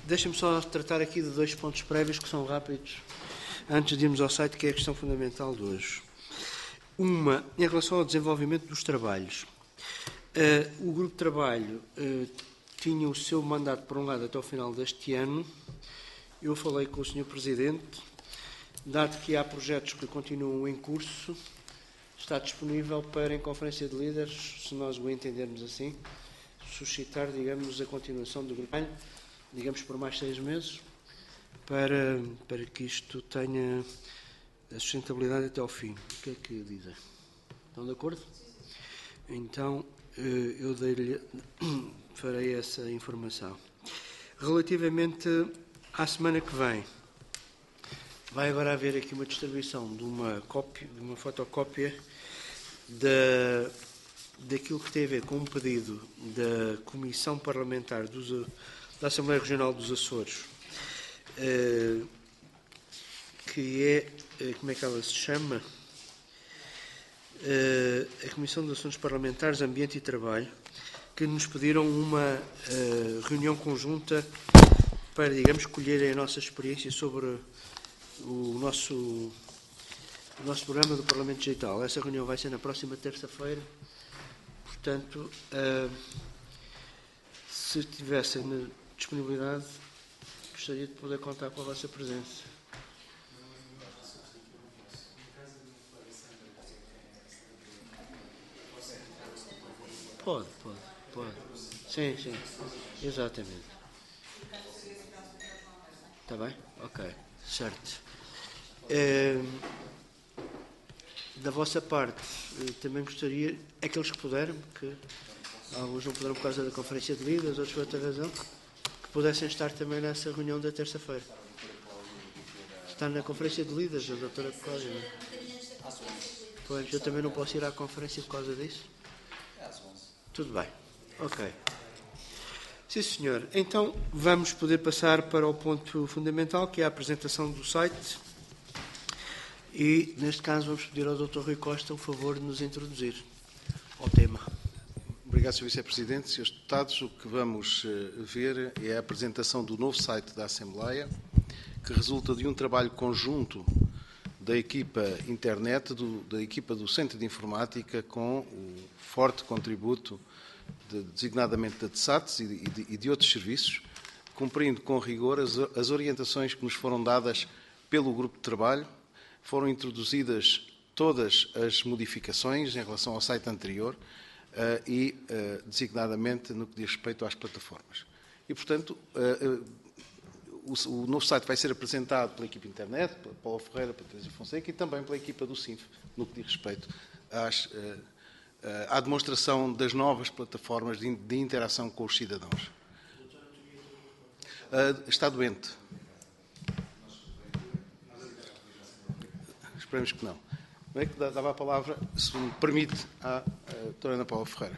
Deixa-me só tratar aqui de dois pontos prévios que são rápidos, antes de irmos ao site, que é a questão fundamental de hoje. Uma, em relação ao desenvolvimento dos trabalhos. O grupo de trabalho tinha o seu mandato prolongado até ao final deste ano. Eu falei com o Sr. Presidente, dado que há projetos que continuam em curso, está disponível para, em conferência de líderes, se nós o entendermos assim, suscitar, digamos, a continuação do grupo de trabalho, digamos, por mais 6 meses, para que isto tenha a sustentabilidade até ao fim. O que é que dizem? Estão de acordo? Então, eu farei essa informação. Relativamente à semana que vem, vai agora haver aqui uma distribuição de uma fotocópia daquilo que tem a ver com um pedido da Comissão Parlamentar da Assembleia Regional dos Açores, que é, como é que ela se chama? A Comissão de Assuntos Parlamentares, Ambiente e Trabalho, que nos pediram uma reunião conjunta para, digamos, colherem a nossa experiência sobre o nosso programa do Parlamento Digital. Essa reunião vai ser na próxima terça-feira. Portanto, se tivessem disponibilidade, gostaria de poder contar com a vossa presença. Pode. Sim, exatamente. Está bem? Ok, certo. Da vossa parte, também gostaria, aqueles que puderam, que alguns não puderam por causa da conferência de líderes, outros por outra razão, que pudessem estar também nessa reunião da terça-feira. Está na conferência de líderes, a doutora Cláudia, não é? Pois, eu também não posso ir à conferência por causa disso? Tudo bem. Ok. Sim, senhor. Então, vamos poder passar para o ponto fundamental, que é a apresentação do site. E, neste caso, vamos pedir ao Dr. Rui Costa o favor de nos introduzir ao tema. Obrigado, Sr. Vice-Presidente. Srs. Deputados, o que vamos ver é a apresentação do novo site da Assembleia, que resulta de um trabalho conjunto da equipa internet, da equipa do Centro de Informática, com o forte contributo, designadamente da TSATS e de outros serviços, cumprindo com rigor as orientações que nos foram dadas pelo grupo de trabalho. Foram introduzidas todas as modificações em relação ao site anterior e, designadamente, no que diz respeito às plataformas. E, portanto, o novo site vai ser apresentado pela equipa internet, pela Paula Ferreira, pela Teresa Fonseca e também pela equipa do SINF, no que diz respeito à demonstração das novas plataformas de interação com os cidadãos. Está doente. Esperemos que não. Não é que dava a palavra, se me permite, à doutora Ana Paula Ferreira.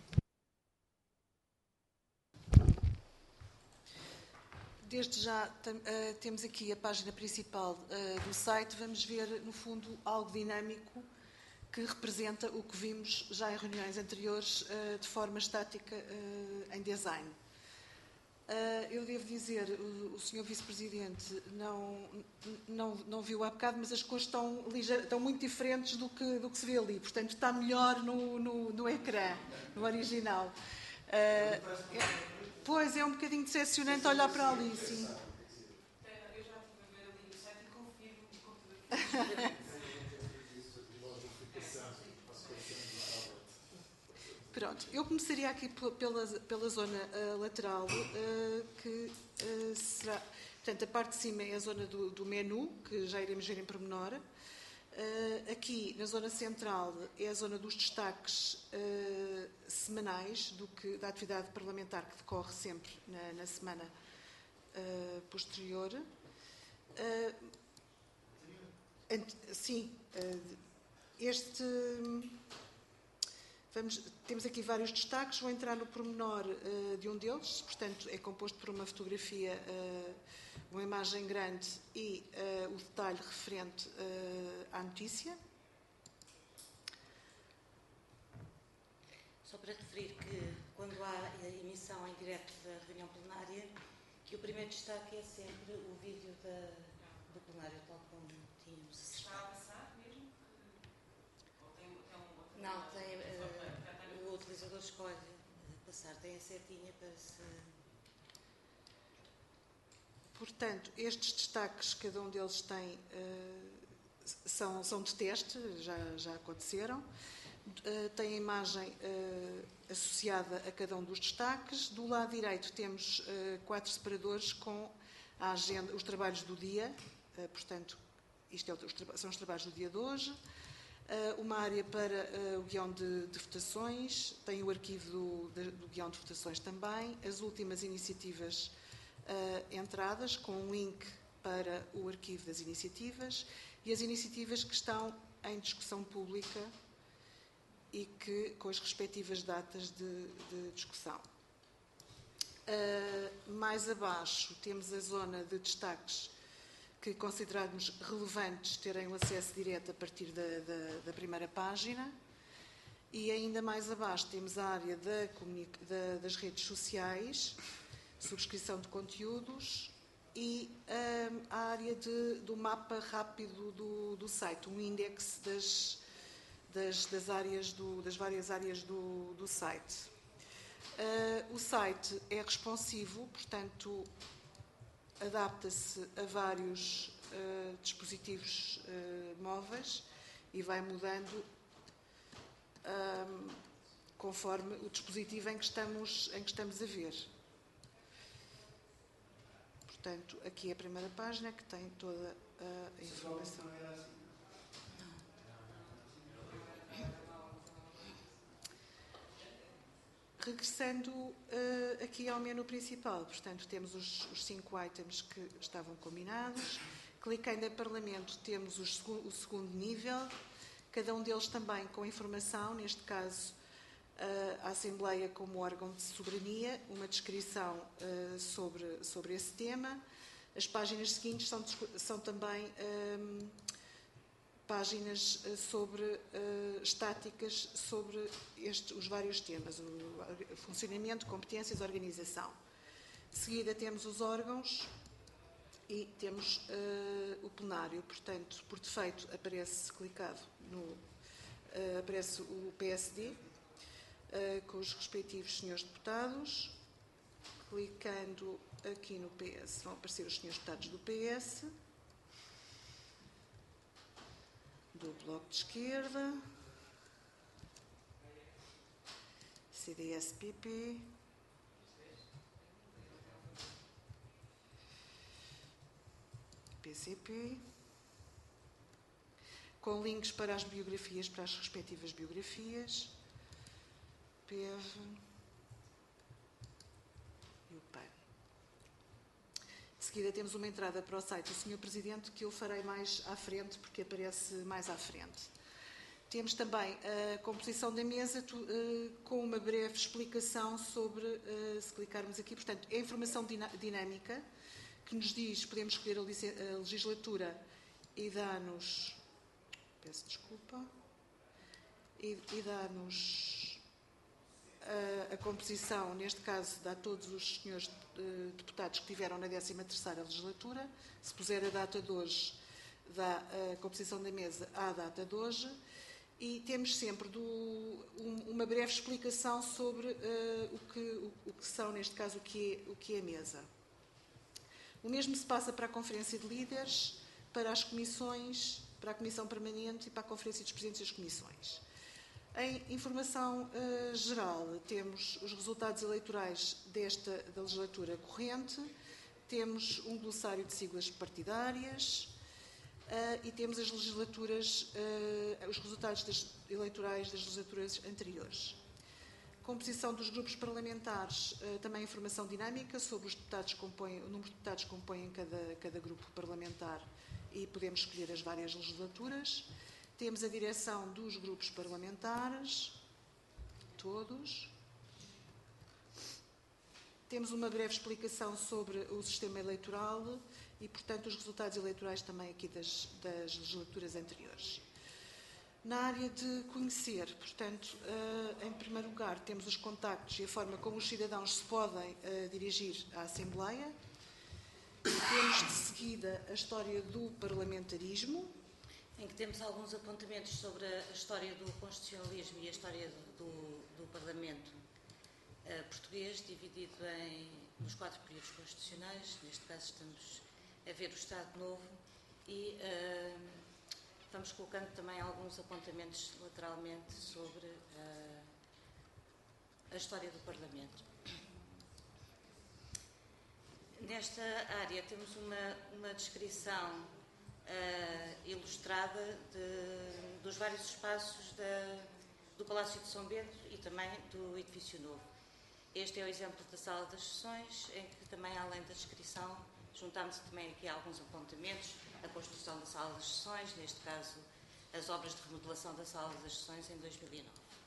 Desde já temos aqui a página principal do site. Vamos ver, no fundo, algo dinâmico que representa o que vimos já em reuniões anteriores de forma estática em design. Eu devo dizer, o Sr. Vice-Presidente não viu há bocado, mas as cores estão muito diferentes do que se vê ali. Portanto, está melhor no ecrã, no original. Pois, é um bocadinho decepcionante olhar para ali, sim. Eu já estive a ver ali no site e confio. Pronto, eu começaria aqui pela zona lateral, que será... Portanto, a parte de cima é a zona do menu, que já iremos ver em pormenor. Aqui, na zona central, é a zona dos destaques semanais da atividade parlamentar que decorre sempre na semana posterior. Sim, temos aqui vários destaques, vou entrar no pormenor de um deles, portanto, é composto por uma fotografia, uma imagem grande e o detalhe referente à notícia. Só para referir que, quando há emissão em direto da reunião plenária, que o primeiro destaque é sempre o vídeo do plenário, tal como tínhamos assistido. Está a passar mesmo? Ou tem outro? Não, tem, o utilizador escolhe passar, tem a setinha para se... Portanto, estes destaques, cada um deles tem, são de teste, já aconteceram. Tem a imagem associada a cada um dos destaques. Do lado direito temos 4 separadores com a agenda, os trabalhos do dia, portanto, isto são os trabalhos do dia de hoje. Uma área para o guião de votações, tem o arquivo do guião de votações também, as últimas iniciativas entradas, com um link para o arquivo das iniciativas e as iniciativas que estão em discussão pública e que, com as respectivas datas de discussão. Mais abaixo temos a zona de destaques que consideramos relevantes terem o acesso direto a partir da primeira página, e ainda mais abaixo temos a área das redes sociais, subscrição de conteúdos e a área do mapa rápido do site, um índex das várias áreas do site. O site é responsivo, portanto, adapta-se a vários dispositivos móveis e vai mudando conforme o dispositivo em que estamos a ver. Portanto, aqui é a primeira página que tem toda a informação. Regressando aqui ao menu principal, portanto, temos os 5 itens que estavam combinados. Clicando em Parlamento, temos o segundo nível, cada um deles também com informação, neste caso, a Assembleia como órgão de soberania, uma descrição sobre esse tema. As páginas seguintes são também páginas estáticas sobre os vários temas, o funcionamento, competências, organização. De seguida temos os órgãos e temos o plenário. Portanto, por defeito aparece clicado aparece o PSD, com os respectivos senhores deputados. Clicando aqui no PS, vão aparecer os senhores deputados do PS, do Bloco de Esquerda, CDS-PP, PCP, com links para as biografias, para as respectivas biografias, PEV e o PAN. De seguida temos uma entrada para o site do Sr. Presidente, que eu farei mais à frente, porque aparece mais à frente. Temos também a composição da mesa, com uma breve explicação sobre, se clicarmos aqui, portanto, é informação dinâmica, que nos diz, podemos escolher a legislatura e dá-nos, peço desculpa, e dá-nos a composição, neste caso, dá a todos os senhores deputados que tiveram na 13ª legislatura. Se puser a data de hoje, dá a composição da mesa à data de hoje. E temos sempre uma breve explicação sobre o que são, neste caso, o que é a mesa. O mesmo se passa para a Conferência de Líderes, para as comissões, para a Comissão Permanente e para a Conferência dos Presidentes das Comissões. Em informação geral, temos os resultados eleitorais da legislatura corrente, temos um glossário de siglas partidárias e temos as legislaturas, os resultados eleitorais das legislaturas anteriores. Composição dos grupos parlamentares, também informação dinâmica sobre os deputados o número de deputados que compõem cada grupo parlamentar e podemos escolher as várias legislaturas. Temos a direção dos grupos parlamentares, todos. Temos uma breve explicação sobre o sistema eleitoral e, portanto, os resultados eleitorais também aqui das legislaturas anteriores. Na área de conhecer, portanto, em primeiro lugar, temos os contactos e a forma como os cidadãos se podem dirigir à Assembleia. Temos de seguida a história do parlamentarismo, em que temos alguns apontamentos sobre a história do constitucionalismo e a história do Parlamento português, dividido nos 4 períodos constitucionais. Neste caso estamos a ver o Estado Novo e vamos colocando também alguns apontamentos lateralmente sobre a história do Parlamento. Nesta área temos uma descrição ilustrada dos vários espaços do Palácio de São Bento e também do Edifício Novo. Este é o exemplo da Sala das Sessões, em que também, além da descrição, juntámos também aqui alguns apontamentos, a construção da Sala das Sessões, neste caso as obras de remodelação da Sala das Sessões em 2009.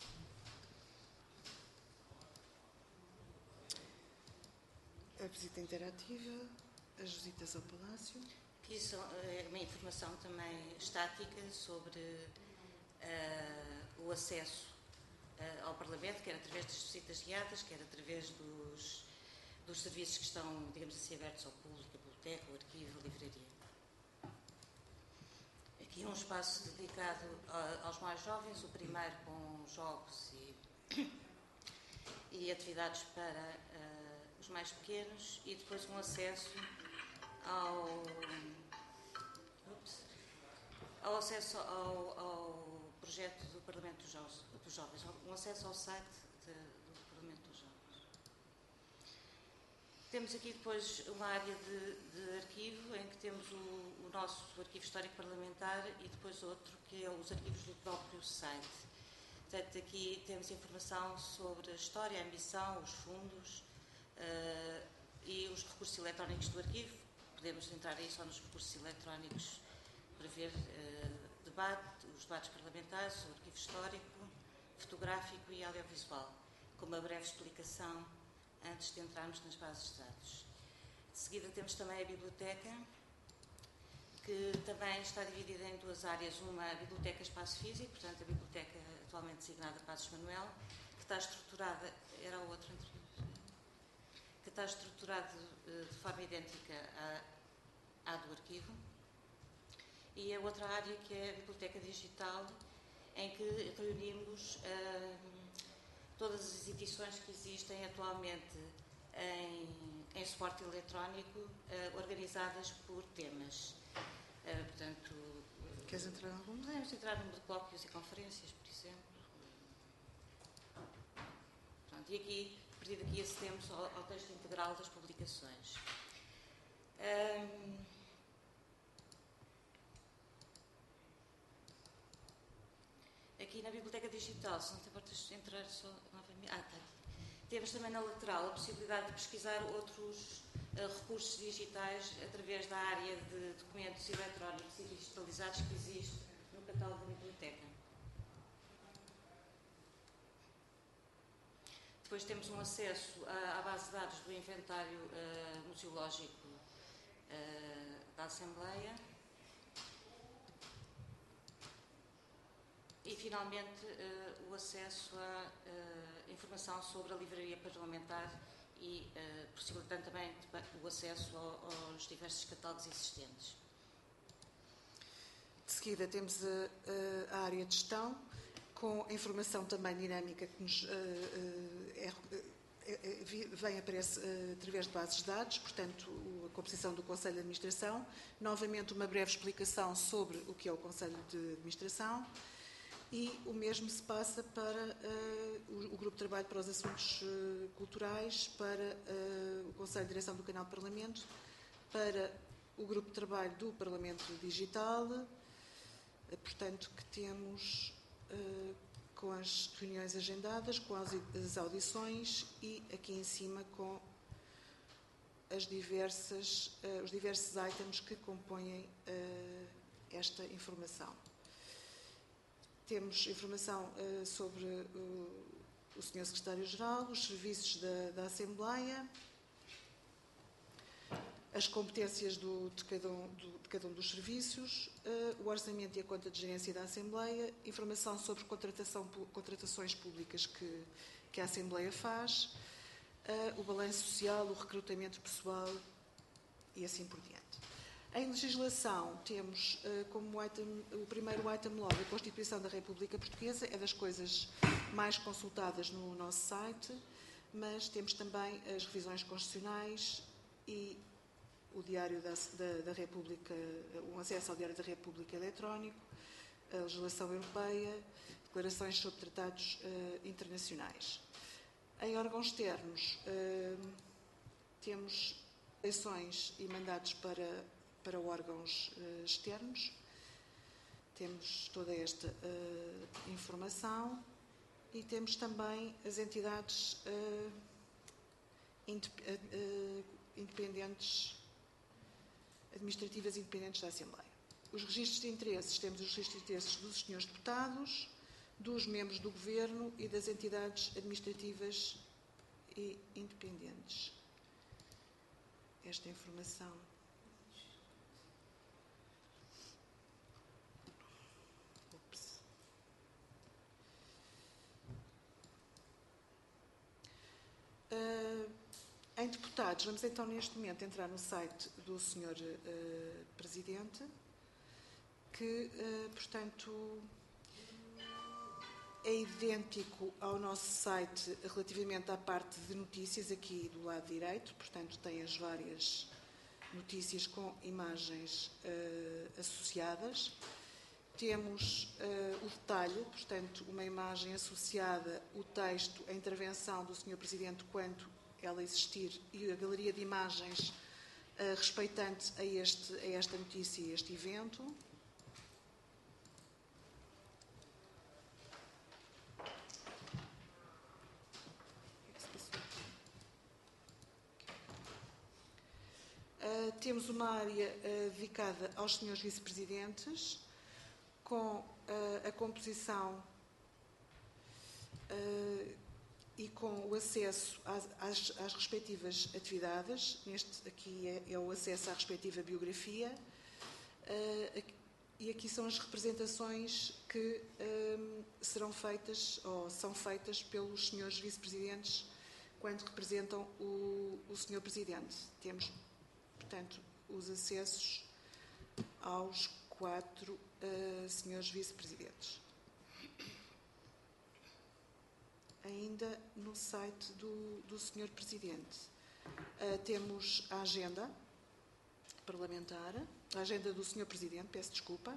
a visita interativa, as visitas ao Palácio. Aqui é uma informação também estática sobre o acesso ao Parlamento, quer através das visitas guiadas, quer através dos serviços que estão, digamos assim, abertos ao público, a biblioteca, o arquivo, a livraria. Aqui é um espaço dedicado aos mais jovens, o primeiro com jogos e atividades para os mais pequenos, e depois um acesso ao projeto do Parlamento dos Jovens, um acesso ao site do Parlamento dos Jovens. Temos aqui depois uma área de arquivo, em que temos o nosso arquivo histórico parlamentar e depois outro que é os arquivos do próprio site. Portanto, aqui temos informação sobre a história, a missão, os fundos e os recursos eletrónicos do arquivo. Podemos entrar aí só nos recursos eletrónicos para ver os debates parlamentares, o arquivo histórico, fotográfico e audiovisual, com uma breve explicação antes de entrarmos nas bases de dados. De seguida temos também a biblioteca, que também está dividida em 2 áreas. Uma, a biblioteca espaço físico, portanto a biblioteca atualmente designada Passos Manuel, que está estruturada, era o outro anterior, que está estruturado de forma idêntica à do arquivo. E a outra área, que é a biblioteca digital, em que reunimos todas as edições que existem atualmente em suporte eletrónico, organizadas por temas. Portanto, Queres entrar em algum? Podemos entrar no de colóquios e conferências, por exemplo. Pronto, e aqui, a partir daqui, acedemos ao texto integral das publicações. Aqui na biblioteca digital, se não te importas entrar só novamente. Temos também na lateral a possibilidade de pesquisar outros recursos digitais através da área de documentos eletrónicos e digitalizados que existe no catálogo da biblioteca. Depois temos um acesso à base de dados do inventário museológico da Assembleia. E, finalmente, o acesso à informação sobre a livraria parlamentar e possibilitando também o acesso aos diversos catálogos existentes. De seguida temos a área de gestão, com a informação também dinâmica que nos aparece através de bases de dados, portanto, a composição do Conselho de Administração, novamente uma breve explicação sobre o que é o Conselho de Administração, e o mesmo se passa para o Grupo de Trabalho para os Assuntos Culturais, para o Conselho de Direção do Canal do Parlamento, para o Grupo de Trabalho do Parlamento Digital, portanto, que temos com as reuniões agendadas, com as audições e aqui em cima com os diversos itens que compõem esta informação. Temos informação sobre o Sr. Secretário-Geral, os serviços da Assembleia, as competências de cada um dos serviços, o orçamento e a conta de gerência da Assembleia, informação sobre contratações públicas que a Assembleia faz, o balanço social, o recrutamento pessoal e assim por diante. Em legislação, temos como o primeiro item logo a Constituição da República Portuguesa, é das coisas mais consultadas no nosso site, mas temos também as revisões constitucionais e o Diário da República, o acesso ao Diário da República eletrónico, a legislação europeia, declarações sobre tratados internacionais. Em órgãos externos, temos eleições e mandatos para órgãos externos. Temos toda esta informação e temos também as entidades independentes, administrativas independentes da Assembleia. Os registros de interesses, temos os registros de interesses dos senhores deputados, dos membros do Governo e das entidades administrativas e independentes. Esta informação. Em deputados, vamos então neste momento entrar no site do Sr. Presidente, que, portanto, é idêntico ao nosso site relativamente à parte de notícias, aqui do lado direito, portanto, tem as várias notícias com imagens associadas. Temos o detalhe, portanto, uma imagem associada, o texto, a intervenção do Sr. Presidente quando ela existir e a galeria de imagens respeitante a esta notícia e este evento. Temos uma área dedicada aos senhores vice-presidentes, com a composição e com o acesso às respectivas atividades. Neste aqui é o acesso à respectiva biografia. E aqui são as representações que serão feitas ou são feitas pelos senhores vice-presidentes quando representam o senhor Presidente. Temos, portanto, os acessos aos 4 senhores vice-presidentes. Ainda no site do Sr. Presidente temos a agenda parlamentar, a agenda do Sr. Presidente, peço desculpa,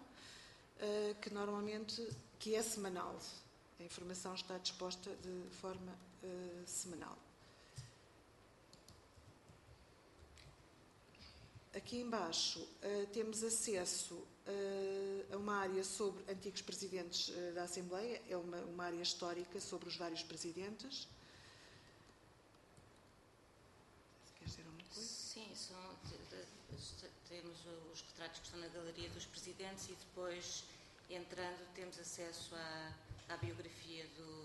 que é semanal. A informação está disposta de forma semanal. Aqui embaixo temos acesso a uma área sobre antigos presidentes da Assembleia, é uma área histórica sobre os vários presidentes. Queres dizer alguma coisa? Sim, temos os retratos que estão na galeria dos presidentes e depois, entrando, temos acesso à biografia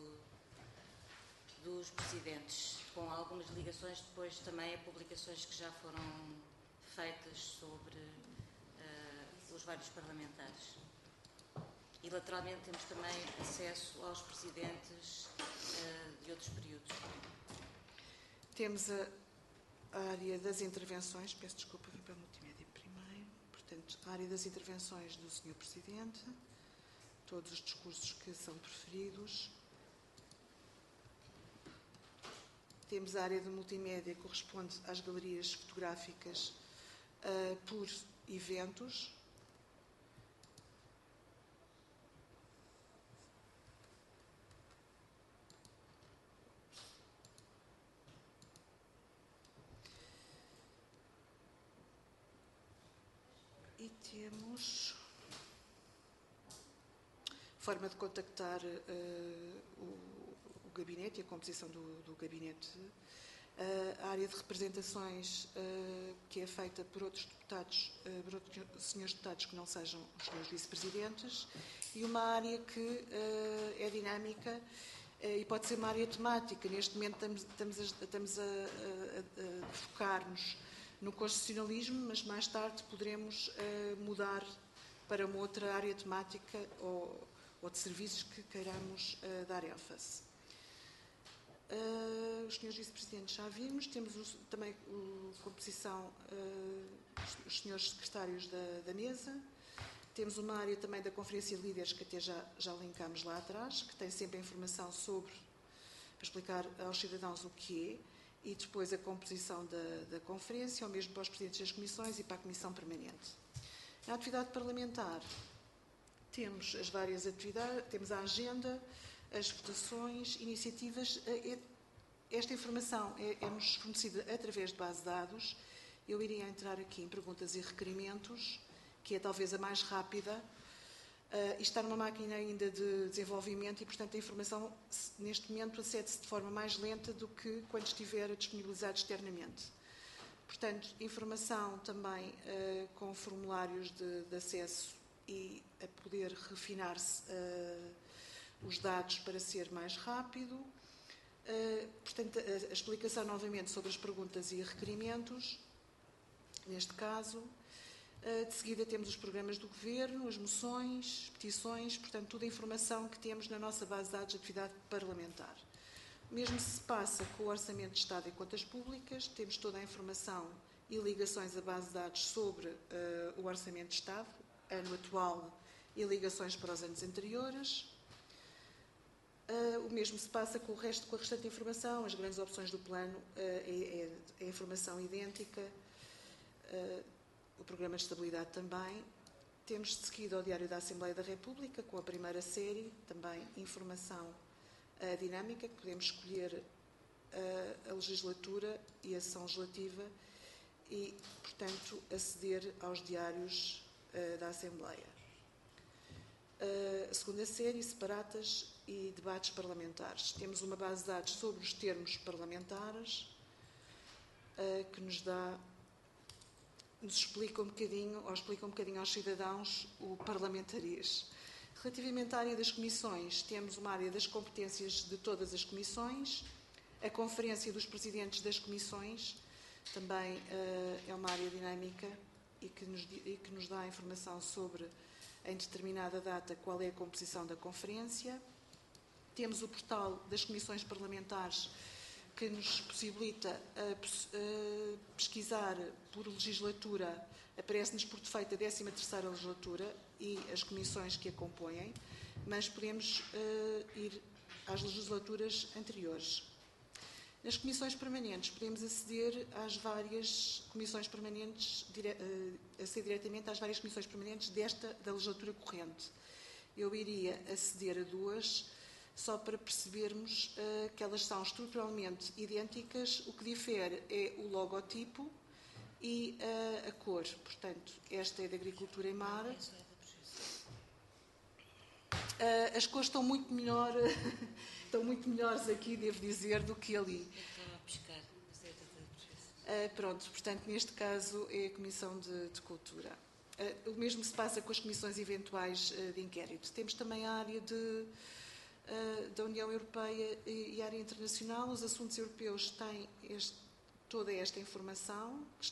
dos presidentes, com algumas ligações depois também a publicações que já foram feitas sobre os vários parlamentares. E lateralmente temos também acesso aos presidentes de outros períodos. Temos a área das intervenções, peço desculpa, vim para a multimédia primeiro. Portanto, a área das intervenções do Sr. Presidente, todos os discursos que são preferidos. Temos a área de multimédia que corresponde às galerias fotográficas por eventos. E temos forma de contactar o gabinete e a composição do gabinete. A área de representações que é feita por outros deputados, por outros senhores deputados que não sejam os senhores vice-presidentes, e uma área que é dinâmica e pode ser uma área temática. Neste momento estamos a focar-nos no constitucionalismo, mas mais tarde poderemos mudar para uma outra área temática ou de serviços que queiramos dar ênfase. Os senhores vice-presidentes já vimos, temos também a composição, os senhores secretários da mesa, temos uma área também da Conferência de Líderes, que até já linkamos lá atrás, que tem sempre a informação sobre, para explicar aos cidadãos o que é, e depois a composição da Conferência, ou mesmo para os presidentes das comissões e para a Comissão Permanente. Na atividade parlamentar, temos as várias atividades, temos a agenda, as votações, iniciativas. Esta informação é-nos fornecida através de base de dados. Eu iria entrar aqui em perguntas e requerimentos, que é talvez a mais rápida. Isto está numa máquina ainda de desenvolvimento e, portanto, a informação, neste momento, acede-se de forma mais lenta do que quando estiver disponibilizada externamente. Portanto, informação também com formulários de acesso e a poder refinar-se os dados para ser mais rápido. Portanto, a explicação novamente sobre as perguntas e requerimentos, neste caso. De seguida temos os programas do Governo, as moções, petições, portanto, toda a informação que temos na nossa base de dados de atividade parlamentar. O mesmo se passa com o Orçamento de Estado e Contas Públicas, temos toda a informação e ligações à base de dados sobre o Orçamento de Estado, ano atual e ligações para os anos anteriores. O mesmo se passa com a restante informação, as grandes opções do plano, é informação idêntica. O programa de estabilidade também. Temos de seguida o Diário da Assembleia da República, com a primeira série, também informação dinâmica, que podemos escolher a legislatura e a sessão legislativa e, portanto, aceder aos diários da Assembleia. A segunda série, separatas e debates parlamentares. Temos uma base de dados sobre os termos parlamentares, que nos explica um bocadinho, ou explica um bocadinho aos cidadãos o parlamentarismo. Relativamente à área das comissões, temos uma área das competências de todas as comissões, a conferência dos presidentes das comissões, também é uma área dinâmica e que nos dá informação sobre, em determinada data, qual é a composição da conferência. Temos o portal das comissões parlamentares, que nos possibilita pesquisar por legislatura, aparece-nos por defeito a 13ª legislatura e as comissões que a compõem, mas podemos ir às legislaturas anteriores. Nas comissões permanentes, podemos aceder às várias comissões permanentes, aceder diretamente às várias comissões permanentes da legislatura corrente. Eu iria aceder a duas, só para percebermos que elas são estruturalmente idênticas. O que difere é o logotipo e a cor. Portanto, esta é da Agricultura e Mar. As cores estão muito melhor, estão muito melhores aqui, devo dizer, do que ali. Estava a pescar. Pronto, portanto, neste caso é a Comissão de Cultura. O mesmo se passa com as comissões eventuais de inquérito. Temos também a área da União Europeia e a área internacional. Os assuntos europeus têm toda esta informação que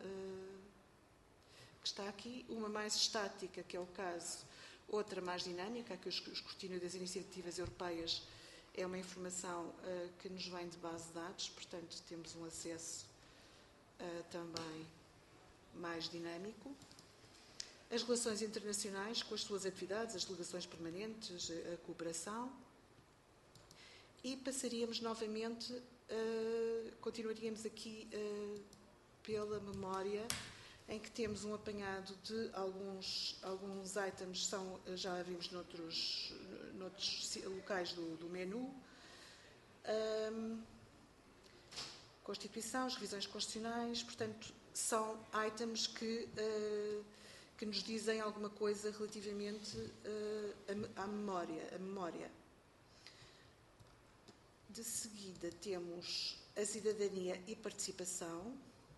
está aqui, uma mais estática, que é o caso, outra mais dinâmica, que o escrutínio das iniciativas europeias é uma informação que nos vem de base de dados, portanto temos um acesso também mais dinâmico. As relações internacionais, com as suas atividades, as delegações permanentes, a cooperação. E passaríamos novamente, continuaríamos aqui pela memória, em que temos um apanhado de alguns itens, já vimos noutros locais do menu. Constituição, as revisões constitucionais, portanto, são itens que nos dizem alguma coisa relativamente à memória. De seguida temos a cidadania e participação.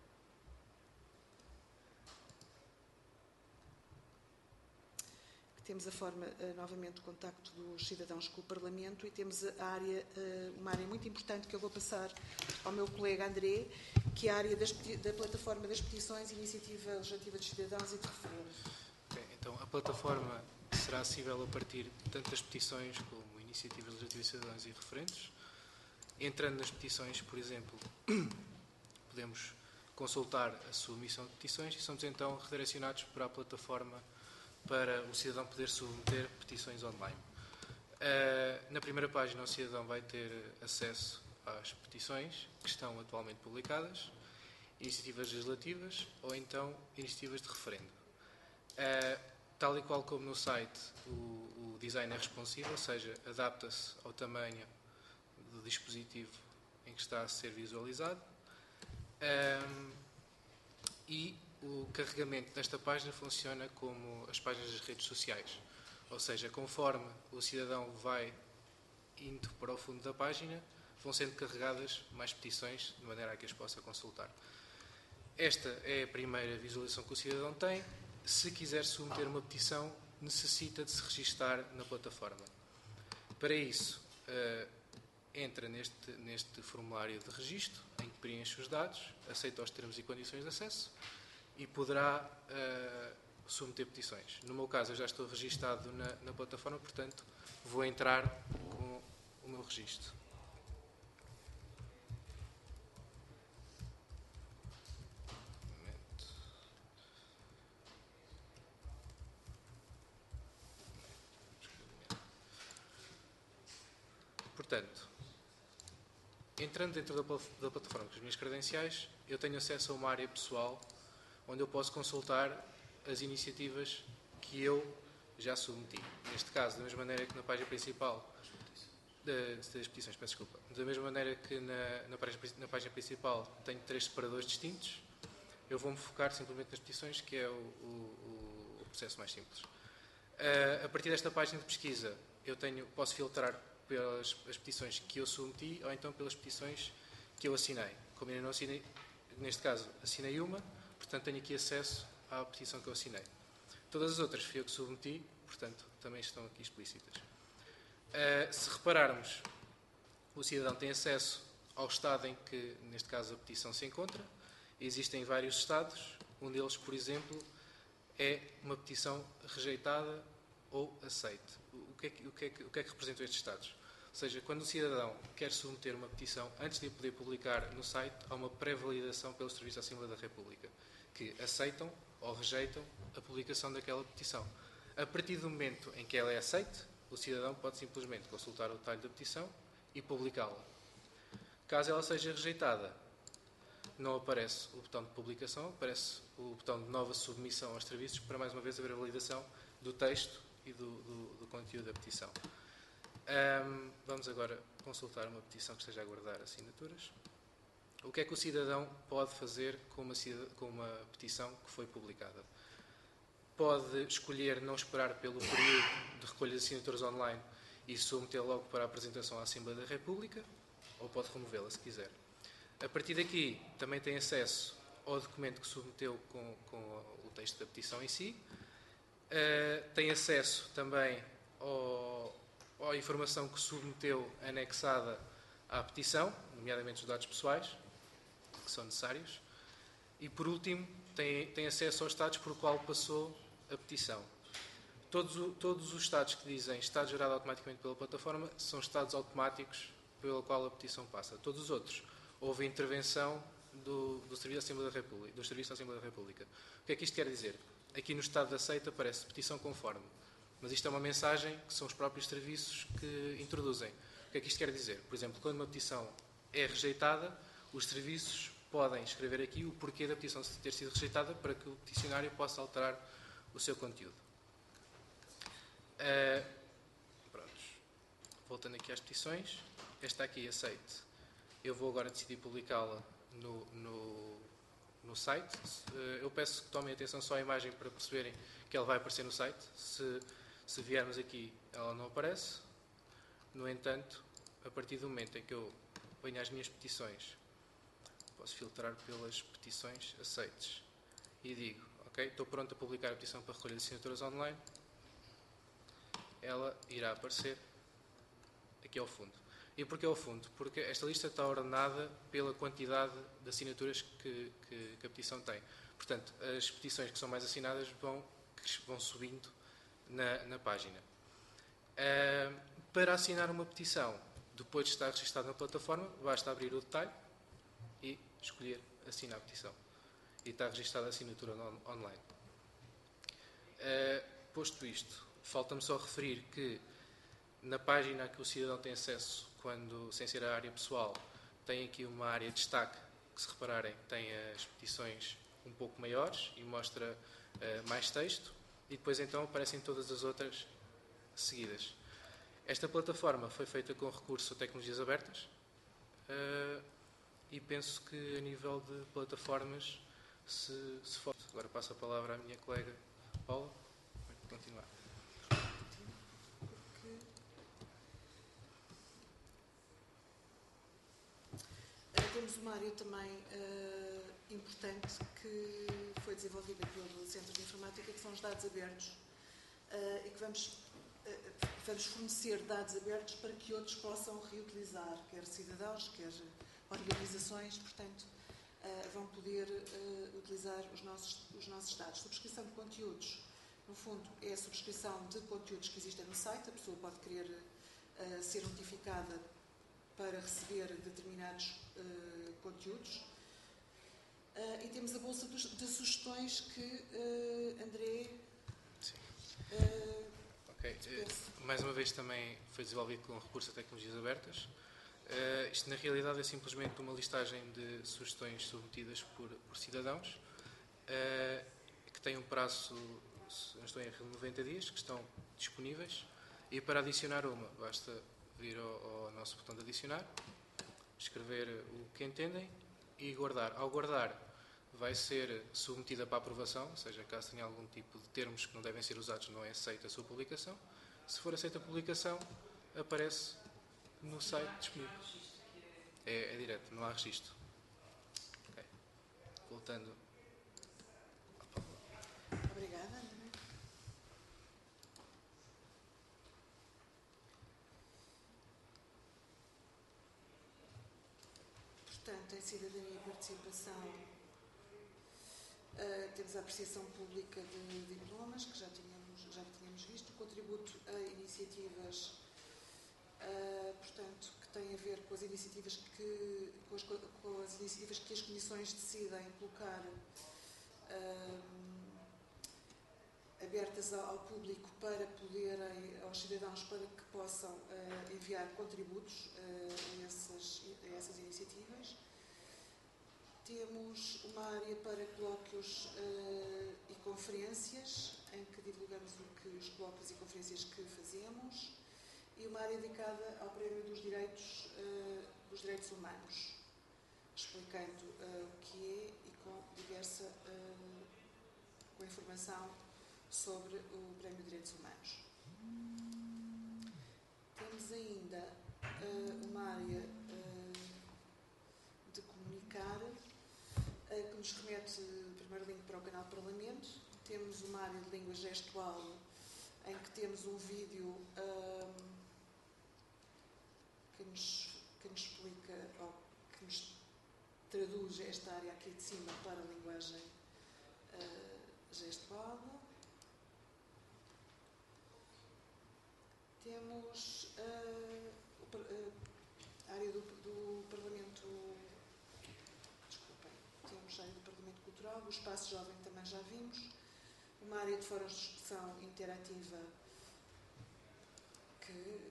Temos a forma, novamente, de contacto dos cidadãos com o Parlamento e temos uma área muito importante que eu vou passar ao meu colega André, que é a área da plataforma das petições, Iniciativa Legislativa dos Cidadãos e de Referendo. Okay, então, a plataforma será acessível a partir tanto das petições como Iniciativas Legislativas de Cidadãos e Referendos. entrando nas petições, por exemplo, podemos consultar a submissão de petições e somos então redirecionados para a plataforma para o cidadão poder submeter petições online. Na primeira página o cidadão vai ter acesso às petições que estão atualmente publicadas, iniciativas legislativas ou então iniciativas de referendo. Tal e qual como no site, o design é responsivo, ou seja, adapta-se ao tamanho do dispositivo em que está a ser visualizado. E o carregamento desta página funciona como as páginas das redes sociais. Ou seja, conforme o cidadão vai indo para o fundo da página, vão sendo carregadas mais petições, de maneira a que as possa consultar. Esta é a primeira visualização que o cidadão tem. Se quiser submeter uma petição, necessita de se registar na plataforma. Para isso, entra neste formulário de registro, em que preenche os dados, aceita os termos e condições de acesso e poderá submeter petições. No meu caso, eu já estou registado na plataforma, portanto, vou entrar com o meu registro. Portanto, entrando dentro da plataforma com as minhas credenciais, eu tenho acesso a uma área pessoal onde eu posso consultar as iniciativas que eu já submeti. Neste caso, da mesma maneira que na página principal das petições, peço desculpa, da mesma maneira que na página principal tenho 3 separadores distintos, eu vou-me focar simplesmente nas petições, que é o processo mais simples. A partir desta página de pesquisa, posso filtrar pelas as petições que eu submeti ou então pelas petições que eu assinei. Como eu não assinei, neste caso, assinei uma, portanto tenho aqui acesso à petição que eu assinei. Todas as outras fui eu que submeti, portanto também estão aqui explícitas. Se repararmos, o cidadão tem acesso ao estado em que, neste caso, a petição se encontra. Existem vários estados. Um deles, por exemplo, é uma petição rejeitada ou aceite. O que é que representam estes estados? Ou seja, quando o cidadão quer submeter uma petição, antes de a poder publicar no site, há uma pré-validação pelos Serviços da Assembleia da República, que aceitam ou rejeitam a publicação daquela petição. A partir do momento em que ela é aceite, o cidadão pode simplesmente consultar o detalhe da petição e publicá-la. Caso ela seja rejeitada, não aparece o botão de publicação, aparece o botão de nova submissão aos serviços, para mais uma vez haver a validação do texto e do conteúdo da petição. Vamos agora consultar uma petição que esteja a aguardar assinaturas. O que é que o cidadão pode fazer com uma petição que foi publicada? Pode escolher não esperar pelo período de recolha de assinaturas online e submeter logo para a apresentação à Assembleia da República, ou pode removê-la se quiser. A partir daqui também tem acesso ao documento que submeteu com o texto da petição em si. Tem acesso também à informação que submeteu anexada à petição, nomeadamente os dados pessoais, que são necessários. E, por último, tem acesso aos estados por qual passou a petição. Todos os estados que dizem estado gerado automaticamente pela plataforma são estados automáticos pelo qual a petição passa. Todos os outros, houve intervenção do Serviço da Assembleia da República, dos Serviços da Assembleia da República. O que é que isto quer dizer? Aqui no estado de aceita aparece petição conforme, mas isto é uma mensagem que são os próprios serviços que introduzem. O que é que isto quer dizer? Por exemplo, quando uma petição é rejeitada, os serviços podem escrever aqui o porquê da petição ter sido rejeitada para que o peticionário possa alterar o seu conteúdo. Prontos. Voltando aqui às petições, esta aqui aceite. Eu vou agora decidir publicá-la no site. Eu peço que tomem atenção só à imagem para perceberem que ela vai aparecer no site. Se viermos aqui, ela não aparece. No entanto, a partir do momento em que eu ponho as minhas petições, posso filtrar pelas petições aceites e digo, ok, estou pronto a publicar a petição para recolher de assinaturas online. Ela irá aparecer aqui ao fundo. E porquê ao fundo? Porque esta lista está ordenada pela quantidade de assinaturas que a petição tem. Portanto, as petições que são mais assinadas vão subindo na página. Para assinar uma petição, Depois de estar registado na plataforma, basta abrir o detalhe e escolher assinar a petição. E está registada a assinatura online. Posto isto, falta-me só referir que na página a que o cidadão tem acesso, quando, sem ser a área pessoal, tem aqui uma área de destaque, que se repararem tem as petições um pouco maiores e mostra mais texto, e depois então aparecem todas as outras seguidas. Esta plataforma foi feita com recurso a tecnologias abertas e penso que a nível de plataformas se for. Agora passo a palavra à minha colega Paula. Vai continuar. Temos uma área também importante que foi desenvolvida pelo Centro de Informática, que são os dados abertos, e que vamos fornecer dados abertos para que outros possam reutilizar, quer cidadãos, quer organizações, portanto, vão poder utilizar os nossos dados. Subscrição de conteúdos, no fundo, é a subscrição de conteúdos que existem no site. A pessoa pode querer ser notificada para receber determinados conteúdos. E temos a bolsa de sugestões que André... Sim. Ok. Mais uma vez também foi desenvolvido com recurso a tecnologias abertas. Isto na realidade é simplesmente uma listagem de sugestões submetidas por cidadãos que têm um prazo, se não estou em erro, de 90 dias, que estão disponíveis, e para adicionar uma basta vir ao nosso botão de adicionar, escrever o que entendem e guardar. Ao guardar, vai ser submetida para aprovação, ou seja, caso tenha algum tipo de termos que não devem ser usados, não é aceita a sua publicação. Se for aceita a publicação, aparece no site disponível. É direto, não há registro. Okay. Voltando. Obrigada, André. Portanto, em cidadania e participação, temos a apreciação pública de diplomas, que já tínhamos visto, o contributo a iniciativas, portanto, que tem a ver com as iniciativas que as comissões decidem colocar abertas ao público para poderem, aos cidadãos, para que possam enviar contributos a essas iniciativas. Temos uma área para colóquios e conferências, em que divulgamos os colóquios e conferências que fazemos, e uma área dedicada ao Prémio dos Direitos Humanos, explicando o que é e com com informação sobre o Prémio de Direitos Humanos. Temos ainda uma área de comunicar, que nos remete, primeiro link para o canal Parlamento. Temos uma área de língua gestual, em que temos um vídeo que nos explica, ou que nos traduz esta área aqui de cima para a linguagem gestual. Temos a área do Parlamento, temos a área do Parlamento Cultural, o Espaço Jovem também já vimos, uma área de fóruns de discussão interativa que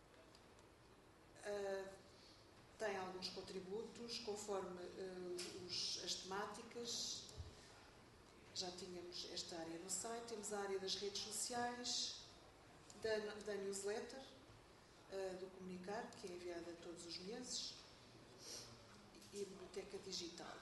tem alguns contributos conforme as temáticas. Já tínhamos esta área no site. Temos a área das redes sociais, da newsletter, do comunicar, que é enviada todos os meses, e a biblioteca digital.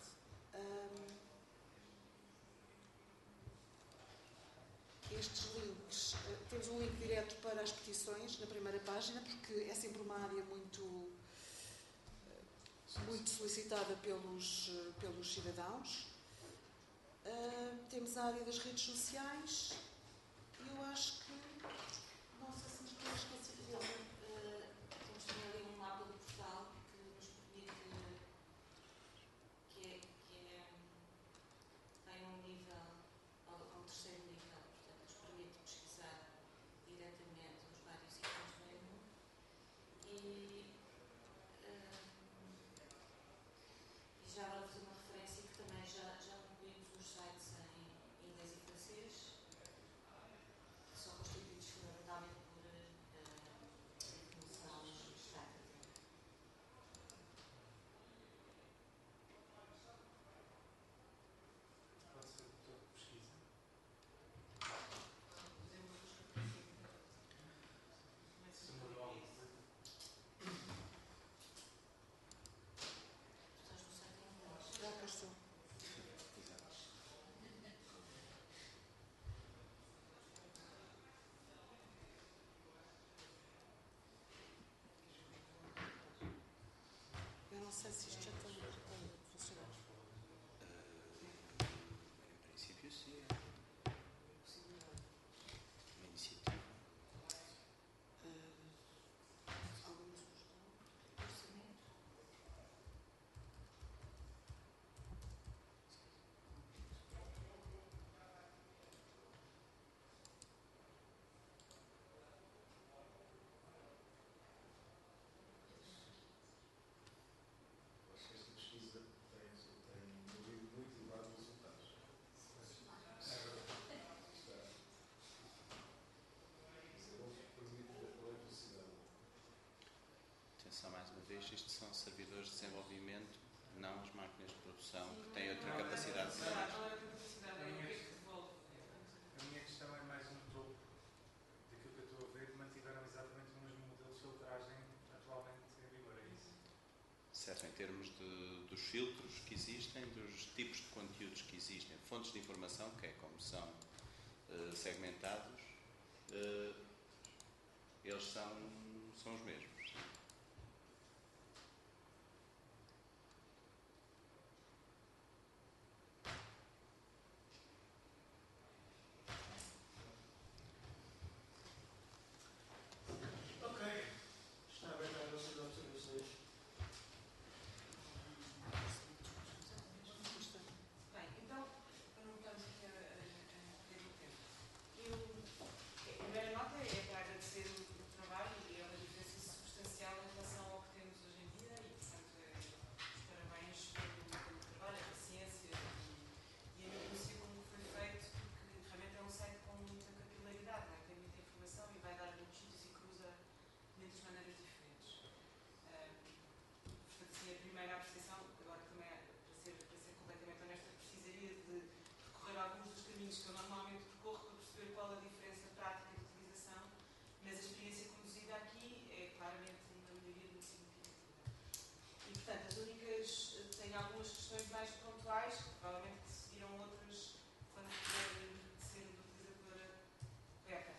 Estes links, temos um link direto para as petições na primeira página, porque é sempre uma área muito solicitada pelos cidadãos. Temos a área das redes sociais, e eu acho que, não sei se nos podemos considerar, temos também ali um mapa do portal que nos permite, tem um nível, um terceiro nível, portanto, nos permite pesquisar diretamente os vários itens do menu, e já agora fazer uma referência que também já concluímos os sites em inglês e francês, que são constituídos fundamentalmente por informação estática. Pode ser motor de pesquisa. Se mudou alguma coisa. Estás no site em inglês. Já cá estou. Eu não sei se isto já está a funcionar. Em princípio, sim. Uma iniciativa. Alguma sugestão? Orçamento. Acho que esta pesquisa tem muito elevados resultados. Atenção, mais uma vez, isto são servidores de desenvolvimento, não as máquinas de produção, que têm outra capacidade de trabalho. Qual é a capacidade? É o que é que devolve? A minha questão é mais um topo daquilo que eu estou a ver, mantiveram exatamente o mesmo modelo de filtragem atualmente em vigor, é isso? Certo, em termos dos filtros que existem, dos tipos de conteúdos que existem, fontes de informação, que é como são segmentados, eles são os mesmos. Ok. Está aberta a nossas observações. Bem, então, para não estarmos aqui a perder o tempo, a primeira nota é para agradecer o trabalho e é uma diferença substancial em relação ao que temos hoje em dia e, portanto, os parabéns pelo trabalho, a paciência e a minúcia como foi feito, porque realmente é um site com muita capilaridade, não é? Tem muita informação e vai dar muitos sítios e cruza de muitas maneiras diferentes. Portanto, sim, a primeira apreciação, agora também, para ser completamente honesta, precisaria de percorrer alguns dos caminhos que eu normalmente percorro para perceber qual a diferença prática de utilização, mas a experiência conduzida aqui é claramente uma melhoria muito significativa. E, portanto, tenho algumas questões mais pontuais, que provavelmente seguirão outras quando puder ser uma utilizadora correta.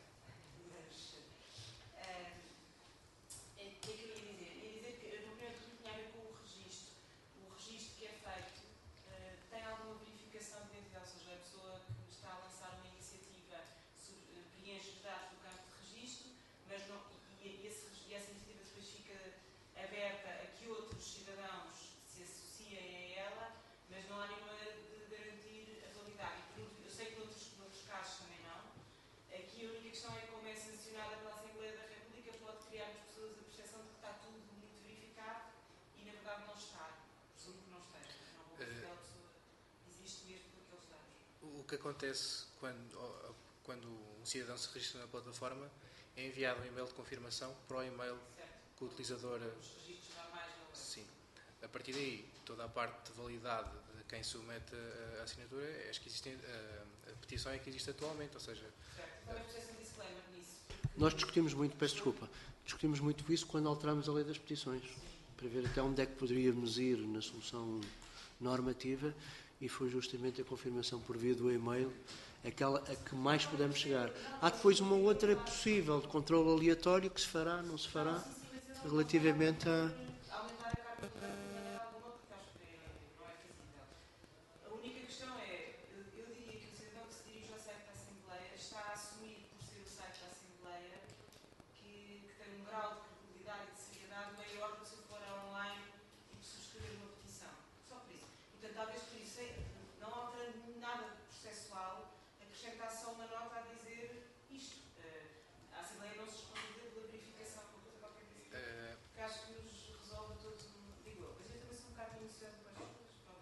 O que é que eu ia dizer? Ia dizer que, no primeiro turno, tinha a ver com o registro. O registro que é feito tem alguma verificação de identidade, ou seja, a pessoa que está a lançar uma iniciativa preenche os dados do campo de registro, mas não, e essa iniciativa depois fica aberta a que outros cidadãos se associem a ela, mas não há nenhuma de garantir a validade. Eu sei que noutros casos também não. Aqui a única questão é como é sancionada pela Assembleia da República, pode criar nas pessoas a percepção de que está tudo muito verificado e na verdade não está. Presumo que não esteja. Não vou ver se aquela pessoa existe mesmo por aqueles dados. O que acontece quando um cidadão se registra na plataforma é enviado um e-mail de confirmação para o e-mail que o utilizador... Os registros normais não. Sim. A partir daí, toda a parte de validade de quem submete a assinatura, acho que existe, a petição é que existe atualmente, ou seja... Certo. Também precisa um disclaimer nisso. Nós discutimos muito, peço desculpa, discutimos muito isso quando alterámos a lei das petições, para ver até onde é que poderíamos ir na solução normativa, e foi justamente a confirmação por via do e-mail aquela a que mais podemos chegar. Há depois uma outra possível de controle aleatório que se fará, não se fará, relativamente a... Aumentar a carga de maneira alguma, porque acho que não é fazível. A única questão é, eu diria que o cidadão que se dirige ao site da Assembleia está a assumir, por ser o site da Assembleia, que tem um grau de credibilidade e de seriedade maior do que se eu for online e subscrever uma petição. Só por isso. Portanto, talvez por isso, não alterando nada processual, acrescentar só uma nota a dizer isto. A Assembleia não se responde pela verificação por coisa qualquer disso. Porque acho que nos resolve a todos, digo eu. Mas eu também sou um bocado minuciosa para as coisas,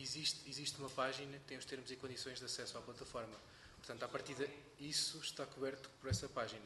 existe uma página que tem os termos e condições de acesso à plataforma. Portanto, à partida, isso está coberto por essa página.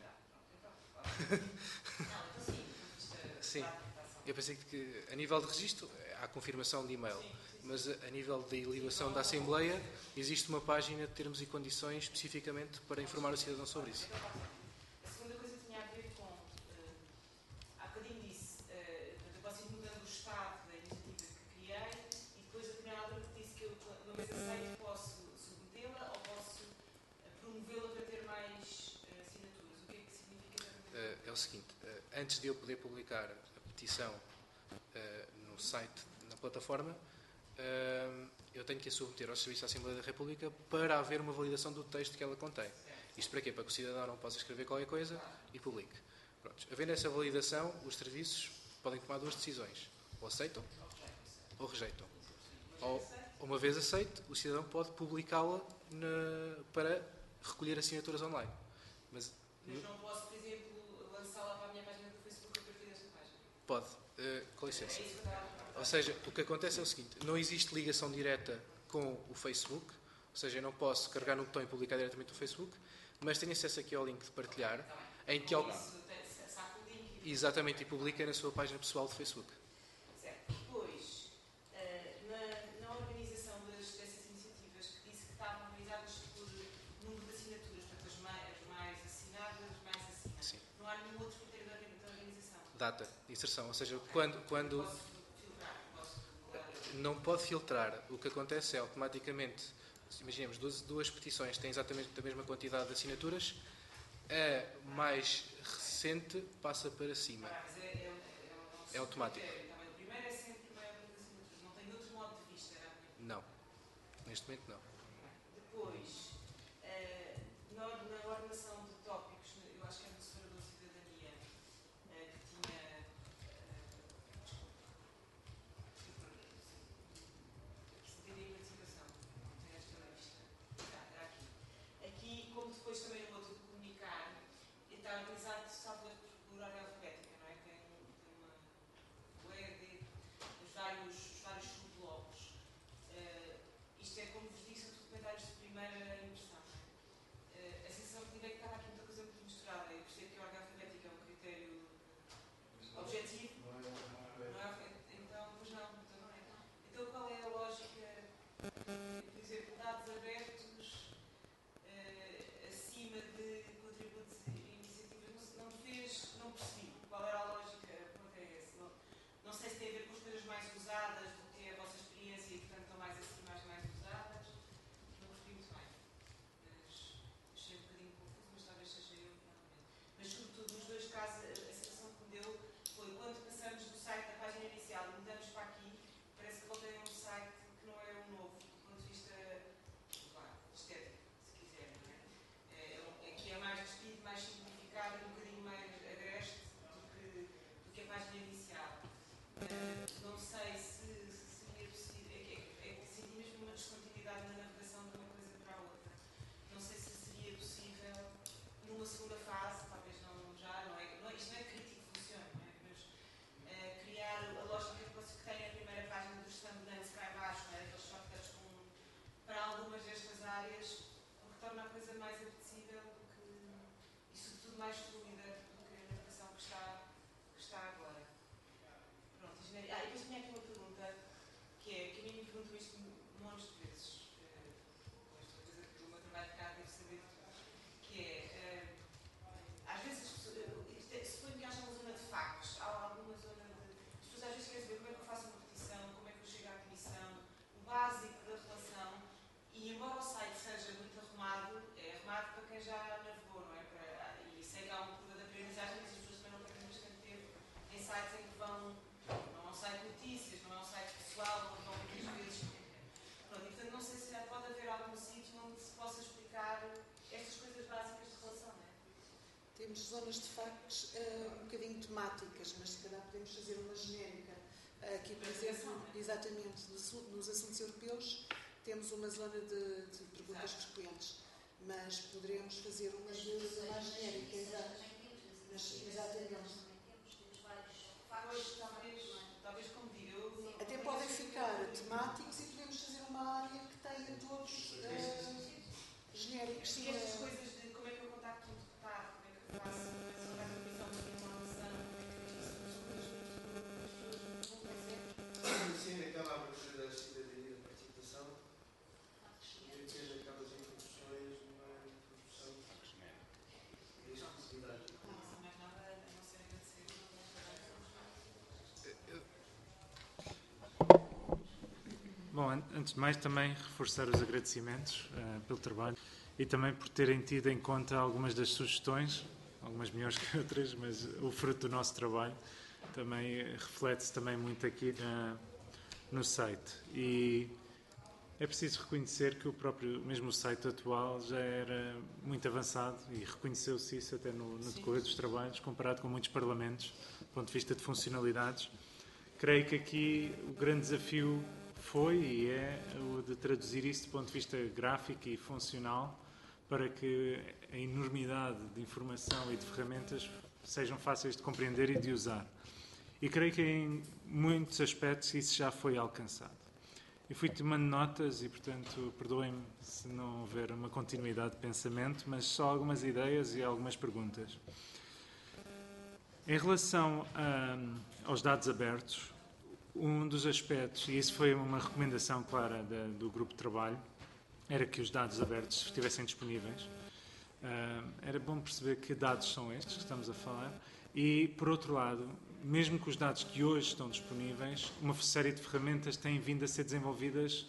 Sim. Eu pensei que, a nível de registro, há confirmação de e-mail, mas a nível de ligação da Assembleia, existe uma página de termos e condições especificamente para informar o cidadão sobre isso. A segunda coisa tinha a ver com, há bocadinho disse, eu posso ir mudando o estado da iniciativa que criei e depois a primeira altura que disse que eu, uma vez aceito, posso submetê-la ou posso promovê-la para ter mais assinaturas. O que é que significa? É o seguinte, antes de eu poder publicar a petição no site, na plataforma, eu tenho que a submeter ao Serviço da Assembleia da República para haver uma validação do texto que ela contém. Isto para quê? Para que o cidadão não possa escrever qualquer coisa e publique. Pronto. Havendo essa validação, os serviços podem tomar duas decisões. Ou aceitam ou rejeitam. Ou, uma vez aceito, o cidadão pode publicá-la para recolher assinaturas online. Mas não posso, por exemplo, lançá-la para a minha página do Facebook a partir desta página? Pode. Com licença. Ou seja, o que acontece é o seguinte, não existe ligação direta com o Facebook, ou seja, eu não posso carregar no botão e publicar diretamente no Facebook, mas tenho acesso aqui ao link de partilhar, em que exatamente, e publica na sua página pessoal de Facebook. Certo. Depois, na organização dessas iniciativas, que disse que estavam organizadas por número de assinaturas, portanto, as mais assinadas, as mais assinadas. Sim. Não há nenhum outro critério de organização? Data, inserção, ou seja, quando não pode filtrar, o que acontece é automaticamente, imaginemos, duas petições têm exatamente a mesma quantidade de assinaturas, a mais recente passa para cima. Mas É automático. O primeiro é sempre maior que as assinaturas, não tem outro modo de vista, era? Não, neste momento não. Depois, na ordenação de tópicos, eu acho que era do Separador de Cidadania, que tinha. Entendi a participação, não tenho esta na vista. Era aqui. Aqui, como depois também no outro de comunicar, está organizado, salvo por ordem alfabética, não é? Tem o ED, os vários subblocos. Isto é, como vos disse, são comentários de primeira impressão. A sensação que tive é que estava aqui muita coisa muito misturada. Eu percebo que a ordem alfabética é um critério objetivo. Não é? Então, pois não, então não é. Então, qual é a lógica? Por exemplo, dados abertos acima de contributos e iniciativas. Não percebi qual era a lógica. Pronto, é esse. Não sei se tem a ver com as coisas mais usadas do que a vossa experiência e, portanto, estão mais acima as mais usadas. Não percebi muito bem. Achei um bocadinho confuso, mas talvez seja eu realmente. Mas, sobretudo, nos dois casos, a sensação que me deu foi quando passamos do site da página inicial e mudamos para aqui, parece que voltei a um site que não é um novo, do ponto de vista estético, se quiser. Não é? Que é mais despido, mais simplificado, um bocadinho mais agreste do que a página inicial. Não sei se seria possível, é que senti mesmo uma descontinuidade na navegação de uma coisa para a outra. Não sei se seria possível, numa segunda fase, talvez não já, isto não é crítico que funcione, não é? Mas criar a lógica que tem na primeira página dos thumbnails cá em baixo, não é? Aqueles shortcuts para algumas destas áreas, o que torna a coisa mais apetecível e sobretudo mais fluida do que a navegação que está agora. Pronto, e depois tinha aqui uma pergunta, que a mim me perguntam isto montes de vezes, esta coisa que o meu trabalho cá deve saber, que é, às vezes, suponho que haja uma zona de factos, há alguma zona de... As pessoas às vezes querem saber como é que eu faço uma petição, como é que eu chego à comissão, o básico da relação, e embora o site seja muito arrumado, é arrumado para quem já navegou, não é? E sei que há uma curva de aprendizagem, mas as pessoas também não têm bastante tempo em sites em que vão... Não é um site de notícias, não é um site pessoal, onde vão muitas vezes. Pronto, e portanto não sei se já pode haver algum sítio onde se possa explicar estas coisas básicas de relação, não é? Temos zonas de factos um bocadinho temáticas, mas se calhar podemos fazer uma genérica. Aqui, por exemplo, exatamente, nos assuntos europeus, temos uma zona de perguntas frequentes, mas poderemos fazer uma mais genérica, exatamente. Talvez como digo, até podem ficar temáticos e podemos fazer um uma área que tenha todos genéricos. E estas coisas de como é que eu contacto um deputado, como é que eu faço a comissão de informação, Sim, naquela abertura da cidadania da participação, e depois aquelas introduções, uma introdução de exclusividade. não mais nada a não ser agradecer. Bom, antes de mais também reforçar os agradecimentos pelo trabalho e também por terem tido em conta algumas das sugestões, algumas melhores que outras, mas o fruto do nosso trabalho também reflete-se também muito aqui no site. E é preciso reconhecer que o próprio, mesmo o site atual já era muito avançado e reconheceu-se isso até no decorrer dos trabalhos, comparado com muitos parlamentos, do ponto de vista de funcionalidades. Creio que aqui o grande desafio foi e é o de traduzir isso do ponto de vista gráfico e funcional para que a enormidade de informação e de ferramentas sejam fáceis de compreender e de usar. E creio que em muitos aspectos isso já foi alcançado. Eu fui tomando notas e, portanto, perdoem-me se não houver uma continuidade de pensamento, mas só algumas ideias e algumas perguntas. Em relação aos dados abertos, um dos aspectos, e isso foi uma recomendação clara do grupo de trabalho, era que os dados abertos estivessem disponíveis. Era bom perceber que dados são estes que estamos a falar e, por outro lado, mesmo que os dados que hoje estão disponíveis, uma série de ferramentas têm vindo a ser desenvolvidas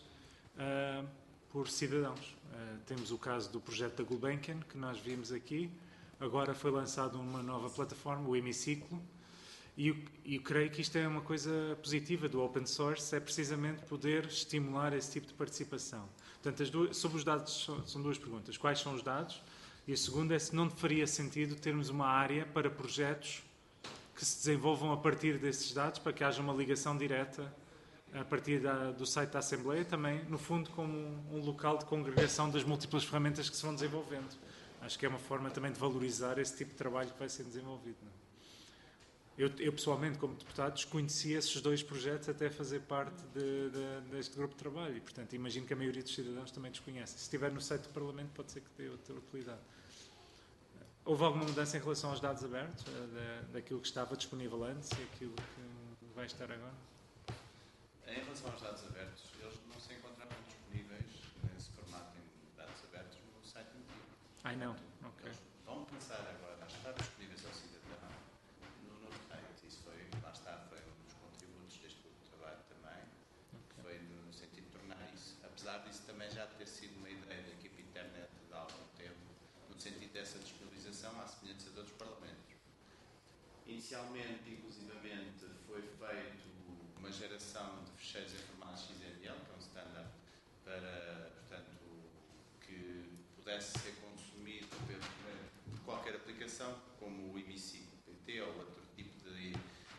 por cidadãos. Temos o caso do projeto da Gulbenkian, que nós vimos aqui. Agora foi lançada uma nova plataforma, o Hemiciclo, e eu creio que isto é uma coisa positiva do open source, é precisamente poder estimular esse tipo de participação. Portanto, sobre os dados, são duas perguntas. Quais são os dados? E a segunda é se não faria sentido termos uma área para projetos que se desenvolvam a partir desses dados, para que haja uma ligação direta a partir do site da Assembleia, também, no fundo, como um local de congregação das múltiplas ferramentas que se vão desenvolvendo. Acho que é uma forma também de valorizar esse tipo de trabalho que vai sendo desenvolvido. Não é? Eu, pessoalmente, como deputado, desconhecia esses dois projetos até fazer parte deste grupo de trabalho. E, portanto, imagino que a maioria dos cidadãos também desconhece. Se estiver no site do Parlamento, pode ser que dê outra utilidade. Houve alguma mudança em relação aos dados abertos, daquilo que estava disponível antes e aquilo que vai estar agora? Em relação aos dados abertos, eles não se encontravam disponíveis nesse formato de dados abertos no site antigo. Ai, não? Ok. Eles vão começar agora a estar disponíveis ao cidadão no novo site. Isso foi, lá está, foi um dos contributos deste grupo de trabalho também. Okay. Foi no sentido de tornar isso, apesar disso também já ter sido uma ideia da equipe internet de algum tempo, no sentido dessa disponibilização à semelhança de outros parlamentos. Inicialmente, inclusivamente, foi feito uma geração de ficheiros em formato XML, que é um standard para, portanto, que pudesse ser consumido por qualquer aplicação, como o Hemiciclo PT ou outro tipo de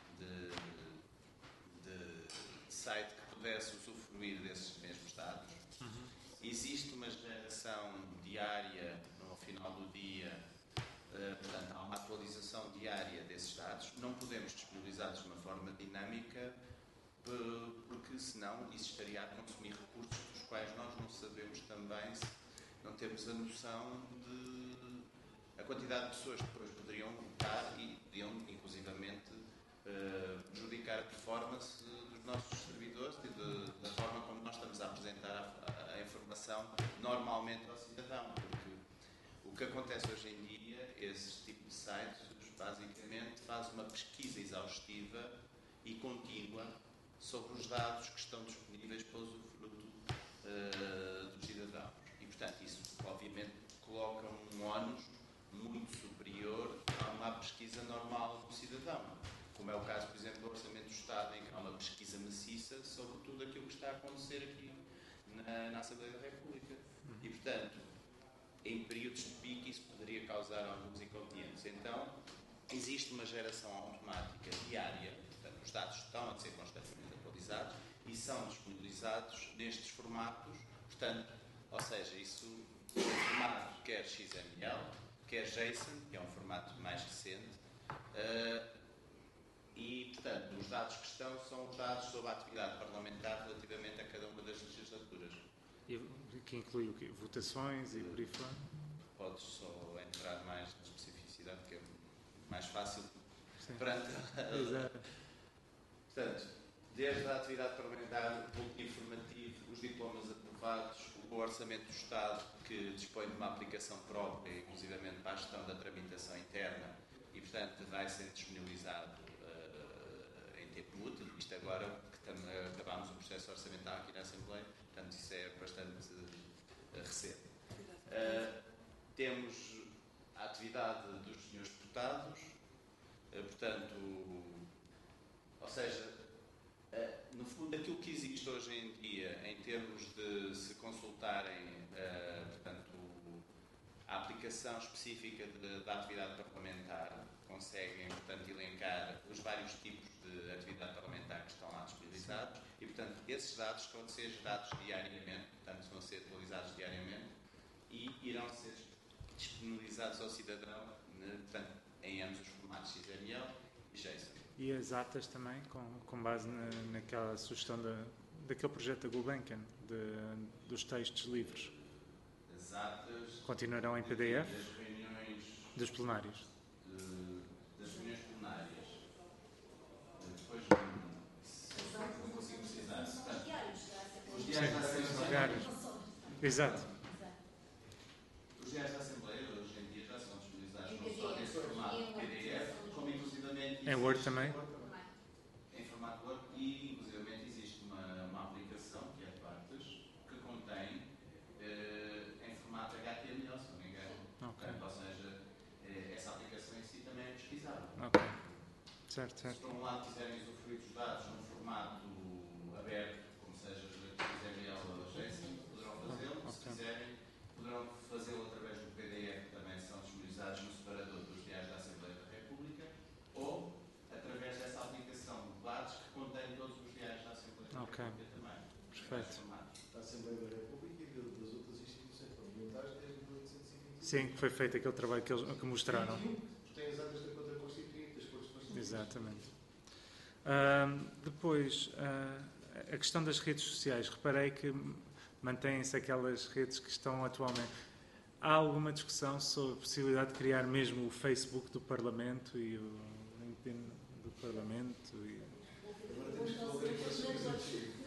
site que pudesse usufruir desses mesmos dados. Existe uma geração diária, no final do dia, portanto, há uma atualização diária desses dados. Não podemos disponibilizá-los de uma forma dinâmica, porque senão isso estaria a consumir recursos dos quais nós não sabemos também, não temos a noção de a quantidade de pessoas que depois poderiam votar e podiam, inclusivamente, prejudicar a performance dos nossos servidores e da forma como nós estamos a apresentar a informação normalmente ao cidadão. Porque o que acontece hoje em dia, esse tipo de sites, basicamente, faz uma pesquisa exaustiva e contínua sobre os dados que estão disponíveis para usufruto dos cidadãos. E, portanto, isso, obviamente, coloca um ónus muito superior a uma pesquisa normal do cidadão. Como é o caso, por exemplo, do Orçamento do Estado, em que há uma pesquisa maciça sobre tudo aquilo que está a acontecer aqui na Assembleia da República. E, portanto, em períodos de pico, isso poderia causar alguns inconvenientes. Então, existe uma geração automática diária, portanto, os dados estão a ser constantemente atualizados e são disponibilizados nestes formatos, portanto, ou seja, isso é um formato quer XML, quer JSON, que é um formato mais recente, E, portanto, os dados que estão são os dados sobre a atividade parlamentar relativamente a cada uma das legislaturas. E que inclui o quê? Votações e por aí fora? Podes só entrar mais na especificidade, que é mais fácil Perante. Exato. Portanto, desde a atividade parlamentar, o boletim informativo, os diplomas aprovados, o Orçamento do Estado, que dispõe de uma aplicação própria, inclusivamente para a gestão da tramitação interna, e, portanto, vai ser disponibilizado em tempo útil. Isto agora que acabámos o processo orçamental aqui na Assembleia, portanto, isso é bastante recente. Temos a atividade dos senhores deputados, portanto, ou seja, no fundo, aquilo que existe hoje em dia, em termos de se consultarem, portanto, a aplicação específica da atividade parlamentar, conseguem, portanto, elencar os vários tipos de atividade parlamentar que estão lá disponibilizados e, portanto, esses dados estão a ser gerados diariamente, portanto, vão ser atualizados diariamente e irão ser disponibilizados ao cidadão, portanto, em ambos os formatos XML e JSON. E as atas também, com base naquela sugestão daquele projeto da Gulbenkian, dos textos livres. As atas continuarão em PDF? Das reuniões dos plenários. Das reuniões plenárias. Depois não consigo precisar. Os diários da Assembleia. Exato. Os diários da Assembleia hoje em dia já são disponibilizados não só nesse formato PDF, como inclusivamente em Word também? Em formato Word e inclusivamente existe uma aplicação que é de partes que contém em formato HTML, se não me engano. Okay. Portanto, ou seja, essa aplicação em si também é pesquisável. Ok. Certo. Se por um lado quiserem usufruir dos dados num formato aberto, como seja XML ou JSON, poderão fazê-lo. Okay. Se quiserem, poderão fazê-lo através do PDF, que também são disponibilizados no separador dos diários da Assembleia da República, ou através dessa aplicação de dados que contém todos os diários da Assembleia da República também. Perfeito. Da Assembleia da República e das outras instituições parlamentares desde 1825. Sim, que foi feito aquele trabalho que mostraram. Tem as atas da Contra Constituinte, das Cortes Constituintes. Exatamente. Depois, a questão das redes sociais. Reparei que mantêm-se aquelas redes que estão atualmente. Há alguma discussão sobre a possibilidade de criar mesmo o Facebook do Parlamento e o LinkedIn do Parlamento? Agora temos que resolver equações.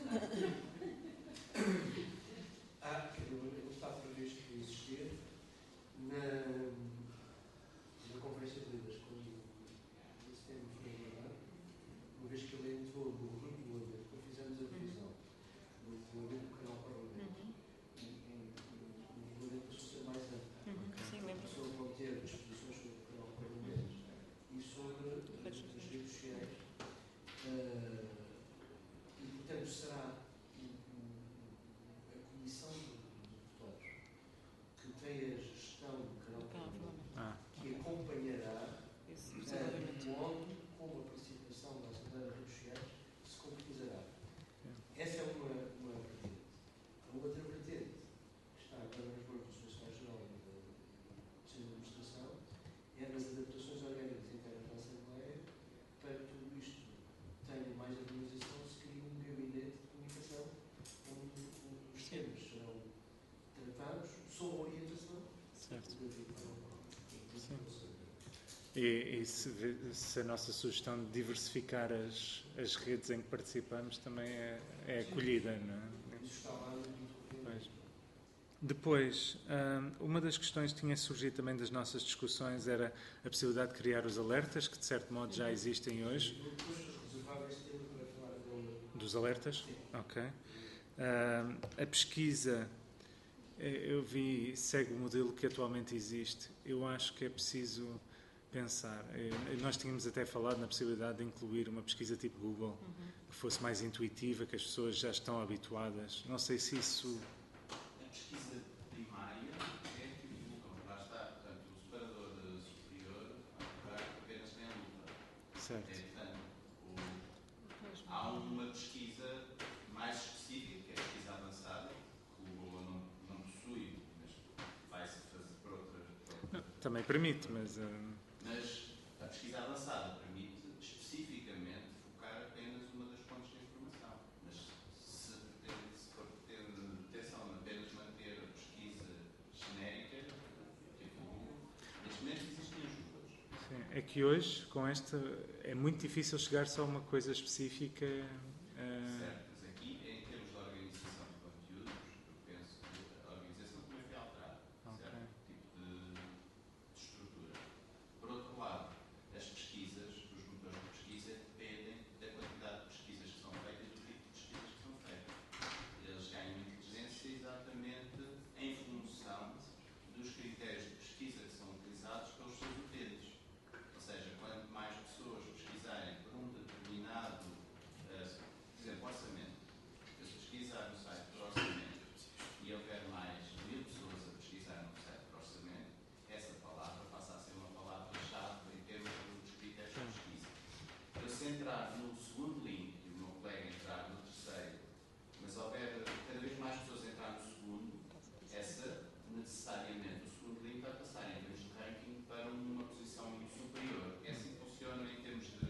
Ele está previsto existir na Conferência de Líderes, quando esse tema foi abordado, uma vez que ele entrou no regulamento, quando fizemos a revisão do regulamento do canal Parlamento, o regulamento passou a ser mais amplo. Passou a conter disposições sobre o canal Parlamento e sobre as redes sociais. E, portanto, será a Comissão de Deputados que tem a gestão do canal Parlamento que acompanhará onde, como a participação da Assembleia das Redes Sociais, se concretizará. Essa é uma vertente. A outra vertente, que está agora nas mãos do Secretário-Geral da Administração, é nas adaptações orgânicas internas da Assembleia, para que tudo isto tenha mais organização, se cria um gabinete de comunicação onde os temas serão tratados sob orientação. Certo. E se a nossa sugestão de diversificar as redes em que participamos também é acolhida, não é? Isso está lá Pois. Depois, uma das questões que tinha surgido também das nossas discussões era a possibilidade de criar os alertas, que de certo modo já existem hoje. Dos alertas? Ok. A pesquisa, eu vi, segue o modelo que atualmente existe. Eu acho que é preciso pensar. Nós tínhamos até falado na possibilidade de incluir uma pesquisa tipo Google, que fosse mais intuitiva, que as pessoas já estão habituadas. Não sei se isso... A pesquisa primária é que divulgam. Lá está, portanto, o separador superior apenas tem a luta. Certo. Portanto, há uma pesquisa mais específica, que é a pesquisa avançada, que o Google não possui, mas vai-se fazer por outra. Também permite, mas... Mas a pesquisa avançada permite especificamente é que hoje, com esta, é muito difícil chegar só a uma coisa específica. Certo, mas aqui, em termos de organização de conteúdos, eu penso que a organização também foi alterada, certo? Tipo de estrutura. Por outro lado, as pesquisas, os motores de pesquisa, dependem da quantidade de pesquisas que são feitas e do tipo de pesquisas que são feitas. Eles ganham inteligência exatamente em função dos critérios de pesquisa que são utilizados pelos seus utentes. Ou seja, quanto mais pessoas pesquisarem por um determinado, por exemplo, orçamento, se pesquisar no site por orçamento e houver mais 1000 pessoas a pesquisar no site por orçamento, essa palavra passa a ser uma palavra-chave em termos dos critérios de pesquisa. Eu, se entrar no segundo link e o meu colega entrar no terceiro, mas houver cada vez mais pessoas a entrar no segundo, essa necessariamente, o segundo link vai passar em termos de ranking para uma posição muito superior. É assim que funciona em termos de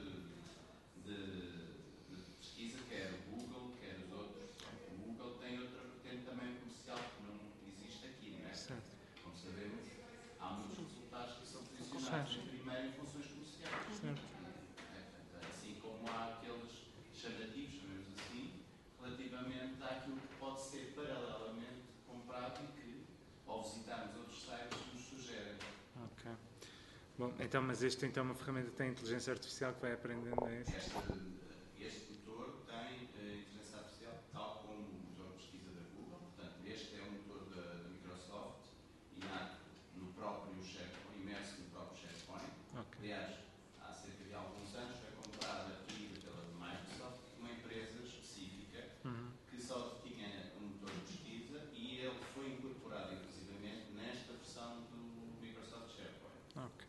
pesquisa, quer o Google, quer os outros. O Google tem outra vertente também comercial que não existe aqui, não é? Certo. Como sabemos, há muitos resultados que são posicionados em primeiro em funções comerciais. Certo. Assim como há aqueles chamativos, chamemos assim, relativamente àquilo que pode ser paralelamente comprado e que, ao visitarmos outros sites, nos sugerem. Ok. Bom, então, mas este então é uma ferramenta que tem inteligência artificial que vai aprendendo a isso? Este motor tem inteligência artificial, tal como o motor de pesquisa da Google. Portanto, este é um motor da Microsoft, no próprio SharePoint, imerso no próprio SharePoint. Ok. Aliás, há cerca de alguns anos foi comprada aqui pela Microsoft uma empresa específica que só tinha um motor de pesquisa e ele foi incorporado inclusivamente nesta versão do Microsoft SharePoint. Ok.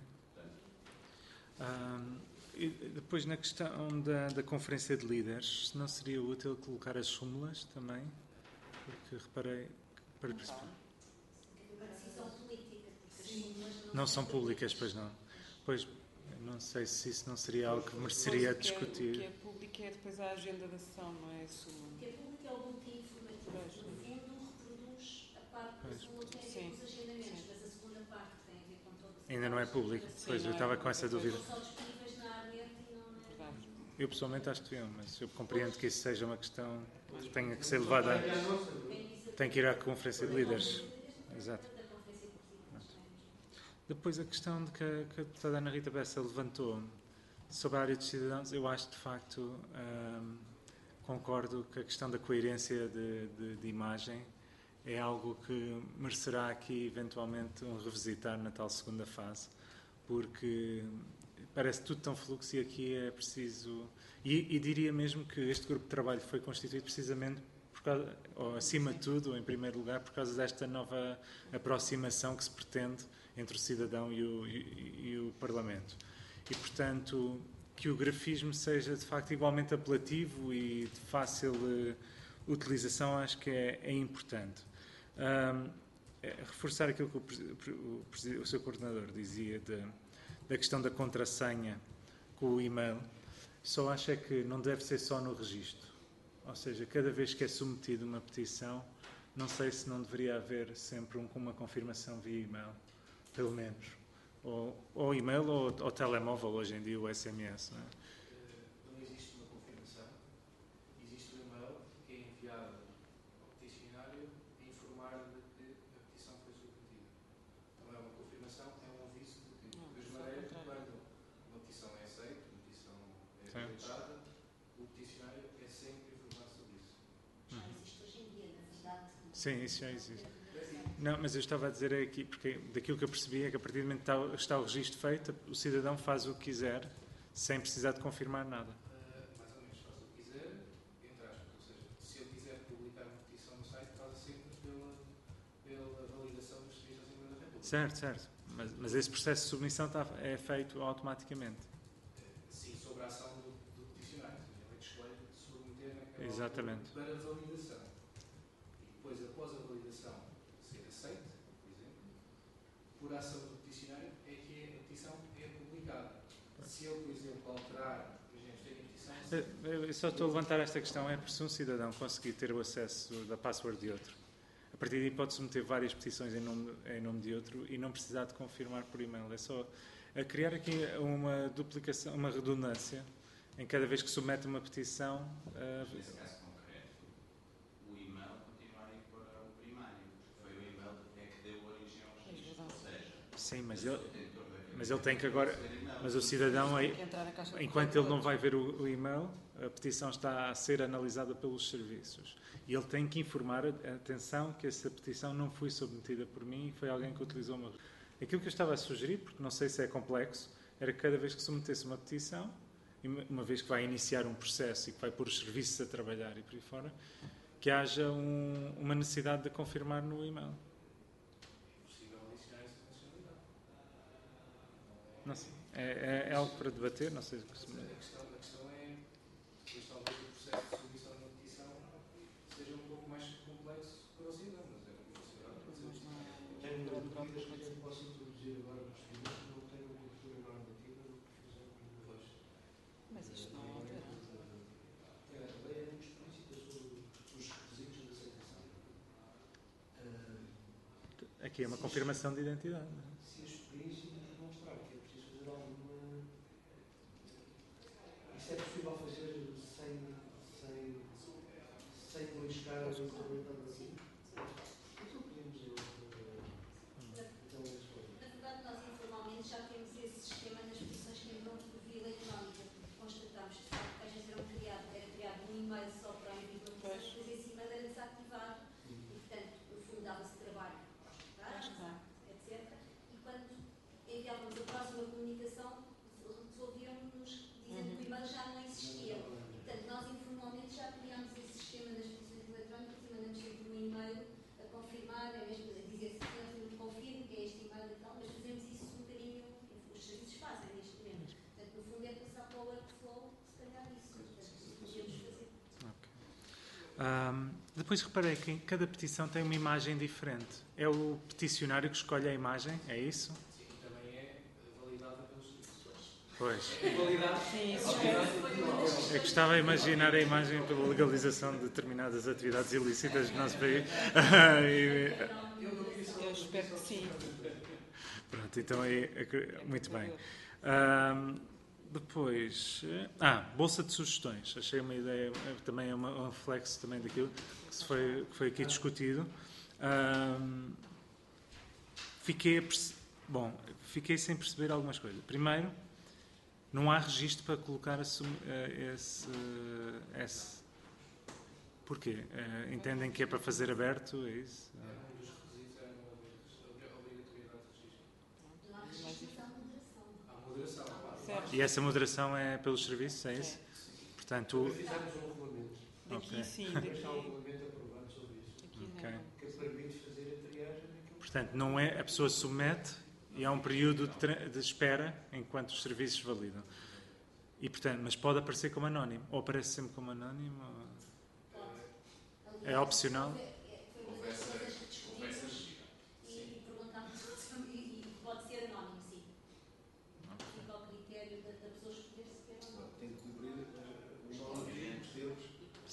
E depois, na questão da conferência de líderes, não seria útil colocar as súmulas também? Porque reparei que para perceber. Uma decisão política, porque as súmulas Não são públicas, pois não. Pois, não sei se isso não seria algo que mereceria discutir. O que é público é depois a agenda da sessão, não é isso? O que é público é o boletim informativo. No fundo, reproduz a parte da súmula que tem a ver com os agendamentos, mas a segunda parte que tem a ver com todas as... Ainda não é público. Pois, eu estava com essa dúvida. São só disponíveis na ARNET e não na... Eu pessoalmente acho que deviam, mas eu compreendo que isso seja uma questão que tenha que ser levada, tem que ir à conferência de líderes. Exato. Depois a questão de que a deputada Ana Rita Bessa levantou sobre a área dos cidadãos, eu acho de facto, concordo que a questão da coerência de imagem é algo que merecerá aqui eventualmente um revisitar na tal segunda fase, porque parece tudo tão fluxo e aqui é preciso... E diria mesmo que este grupo de trabalho foi constituído precisamente, por causa, ou acima de tudo, em primeiro lugar, por causa desta nova aproximação que se pretende entre o cidadão e o Parlamento. E, portanto, que o grafismo seja, de facto, igualmente apelativo e de fácil utilização, acho que é importante. Reforçar aquilo que o seu coordenador dizia da questão da contrassenha com o e-mail, só acho é que não deve ser só no registro. Ou seja, cada vez que é submetida uma petição, não sei se não deveria haver sempre uma confirmação via e-mail, pelo menos. Ou e-mail ou telemóvel, hoje em dia o SMS. Não é? Não existe uma confirmação, existe um e-mail que é enviado ao peticionário a informar de que a petição foi submetida. Não é uma confirmação, é um aviso de que, de maneira que quando uma petição é aceita, uma petição é rejeitada, o peticionário é sempre informado sobre isso. Já existe hoje em dia, na verdade. Sim, isso já existe. Não, mas eu estava a dizer aqui, porque daquilo que eu percebi é que a partir do momento que está o registro feito, o cidadão faz o que quiser, sem precisar de confirmar nada. Mais ou menos faz o que quiser, entre aspas. Ou seja, se ele quiser publicar uma petição no site, faz sempre pela validação dos serviços da Assembleia da República. Certo. Mas esse processo de submissão é feito automaticamente. Sim, sobre a ação do peticionário. Ele é que escolhe submeter naquela Exatamente. para validação. E depois, após a validação ser aceita, por exemplo, por ação do peticionário, é que a petição é publicada. Se ele, por exemplo, alterar, por exemplo, tem a petição... Eu só estou a levantar esta questão, é por se um cidadão conseguir ter o acesso da password de outro. A partir daí pode submeter várias petições em nome de outro e não precisar de confirmar por e-mail. É só a criar aqui uma duplicação, uma redundância em cada vez que submete uma petição. Nesse caso concreto, o e-mail continua a ir para o primário, porque foi o e-mail que deu origem ao registro. Ou seja, sim, mas ele tem que agora. Mas o cidadão, enquanto ele não vai ver o e-mail, a petição está a ser analisada pelos serviços. E ele tem que informar, atenção, que essa petição não foi submetida por mim, foi alguém que utilizou uma... Aquilo que eu estava a sugerir, porque não sei se é complexo, era que cada vez que submetesse uma petição, uma vez que vai iniciar um processo e que vai pôr os serviços a trabalhar e por aí fora, que haja uma necessidade de confirmar no e-mail. Não sei. É algo para debater, não sei o que se me... A questão é que talvez o processo de submissão de uma petição seja um pouco mais complexo para o cidadão, mas é uma possibilidade. Eu posso introduzir agora nos filhos que não têm uma cultura normativa do que fizemos no rosto. Mas isto não altera. A lei é muito explícita sobre os requisitos de aceitação. Aqui é uma confirmação de identidade. Não é? Se a experiência nos demonstrar que é preciso fazer alguma... Isso é possível fazer sem modificar a implementação da lei? Então podemos ir Na verdade, nós informalmente já temos esse sistema nas petições que entram por via eletrónica, porque constatamos que às vezes era criado um e-mail só para envio de uma petição, depois esse e-mail era desativado e, portanto, no fundo dava-se trabalho aos deputados, etc. E quando enviávamos a próxima comunicação, resolvíamos-nos dizendo que o e-mail já não existia. Portanto, nós informalmente já criámos esse sistema nas petições eletrónicas e mandamos sempre um e-mail a confirmar, é mesmo a dizer se confirmo que é este e-mail e tal, mas fazemos isso um bocadinho, os serviços fazem neste momento. Portanto, no fundo é passar para o workflow, se calhar isso. Portanto, podemos fazer. Depois reparei que cada petição tem uma imagem diferente. É o peticionário que escolhe a imagem? É isso? Sim, também é validada pelos serviços. Pois. Sim, isso É que estava a imaginar a imagem pela legalização de determinadas atividades ilícitas no nosso país. eu espero que sim. Pronto, então aí, muito bem. Depois, bolsa de sugestões. Achei uma ideia, também é um reflexo também daquilo que foi aqui discutido. Fiquei sem perceber algumas coisas. Primeiro, não há registro para colocar esse... Porquê? Entendem que é para fazer aberto? É isso? Um dos requisitos é a obrigatoriedade de registro. Há moderação, claro. Certo. E essa moderação é pelos serviços, é isso? Portanto... Fizemos um regulamento. Daqui sim, Está um daqui. regulamento aprovado sobre isso. Aqui Ok. não. Que permite fazer a triagem daquilo. Portanto, não é, a pessoa submete e há um período de espera enquanto os serviços validam. E, portanto, mas pode aparecer como anónimo. Ou aparece sempre como anónimo? É opcional? Foi uma das coisas que descobrimos e perguntámos e pode ser anónimo, sim. Fica ao critério da pessoa escolher se quer ou não. Tem que cobrir os objetivos deles.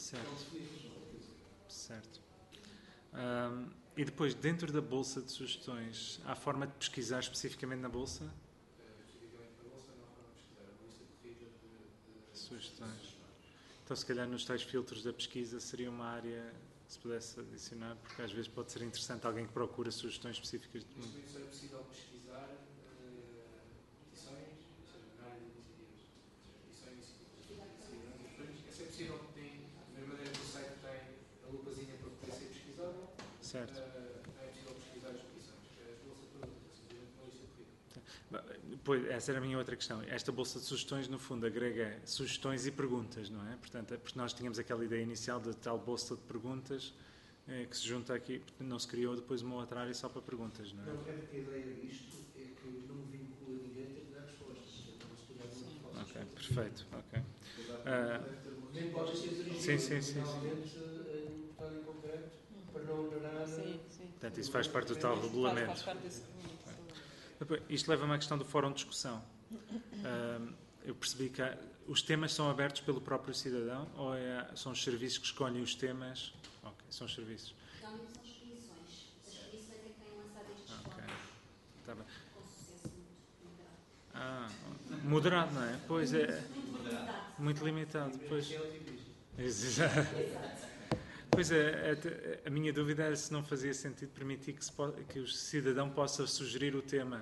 Certo. E depois, dentro da bolsa de sugestões, há forma de pesquisar especificamente na bolsa? Especificamente para a bolsa, não há forma de pesquisar. A lista corrida de Sugestões. Então, se calhar, nos tais filtros da pesquisa seria uma área, se pudesse adicionar, porque às vezes pode ser interessante alguém que procura sugestões específicas. Neste momento só é possível pesquisar petições, ou seja, na área de iniciativas. Petições e iniciativas. Essa é possível, tem, da mesma maneira que o site tem a lupazinha para poder ser pesquisado, Certo. não é possível pesquisar as petições. As bolsas todas, simplesmente uma lista corrida. Pois, essa era a minha outra questão. Esta bolsa de sugestões, no fundo, agrega sugestões e perguntas, não é? Portanto, porque nós tínhamos aquela ideia inicial de tal bolsa de perguntas que se junta aqui, não se criou depois uma outra área só para perguntas, não é? Não, é porque a ideia disto é que não vincula ninguém a ter que dar respostas. Então, se tiver muito fácil. Ok, perfeito. Ok. Nem pode ser dirigido. Sim. Finalmente, em deputado em concreto, para não onerar. Sim. Portanto, isso faz parte do tal regulamento. Faz parte desse regulamento. Depois, isto leva-me à questão do fórum de discussão. Eu percebi que os temas são abertos pelo próprio cidadão ou são os serviços que escolhem os temas? Ok, são os serviços. Realmente são as comissões Moderado, não é? Pois é. Muito limitado. Pois. Exato. Pois é, a minha dúvida era se não fazia sentido permitir que o cidadão possa sugerir o tema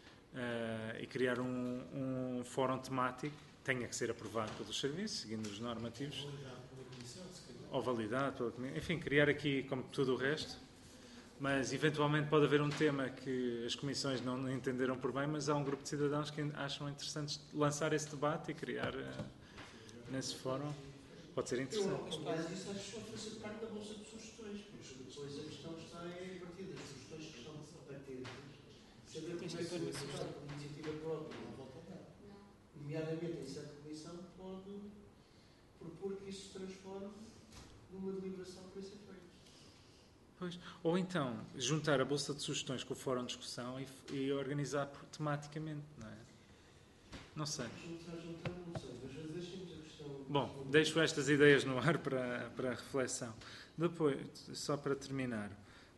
e criar um fórum temático, tenha que ser aprovado pelos serviços, seguindo os normativos. Ou validado pela comissão. Enfim, criar aqui, como tudo o resto, mas eventualmente pode haver um tema que as comissões não entenderam por bem, mas há um grupo de cidadãos que acham interessante lançar esse debate e criar nesse fórum. Pode ser interessante. Mas isso acho que só fazer parte da bolsa de sugestões, porque depois a questão está a partir das sugestões que estão batidas. Saber como é que se vai por iniciativa própria, não volta a dar. Nomeadamente, em certa comissão, pode propor que isso se transforme numa deliberação para ser feita. Pois. Ou então, juntar a bolsa de sugestões com o fórum de discussão e organizar tematicamente, não é? Não sei. Juntar, não sei, mas deixemos a questão... Bom, deixo estas ideias no ar para a reflexão. Depois, só para terminar,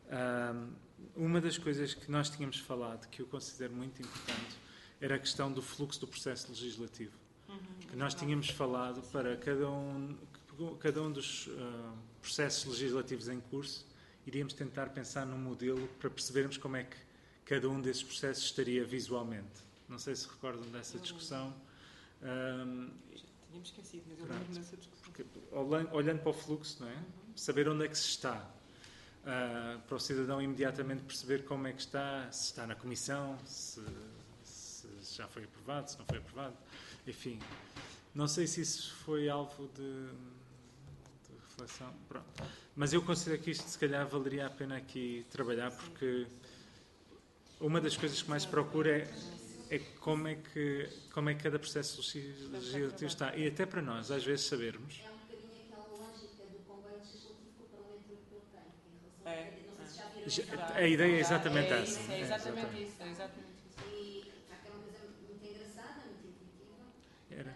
uma das coisas que nós tínhamos falado, que eu considero muito importante, era a questão do fluxo do processo legislativo. Que nós tínhamos falado para cada um dos processos legislativos em curso, iríamos tentar pensar num modelo para percebermos como é que cada um desses processos estaria visualmente. Não sei se recordam dessa discussão. Tínhamos esquecido, mas eu lembro dessa discussão. Porque, olhando para o fluxo, não é? Saber onde é que se está. Para o cidadão imediatamente perceber como é que está, se está na comissão, se já foi aprovado, se não foi aprovado. Enfim, não sei se isso foi alvo de reflexão. Pronto. Mas eu considero que isto, se calhar, valeria a pena aqui trabalhar, porque uma das coisas que mais se procura é como é que cada processo legislativo está. E até para nós, às vezes, sabermos. É um bocadinho aquela lógica do comboio legislativo que o Parlamento Europeu tem. Em relação não sei se já viram A ideia é exatamente É essa. exatamente isso. É exatamente isso. E é uma coisa muito engraçada, muito intuitiva. Era.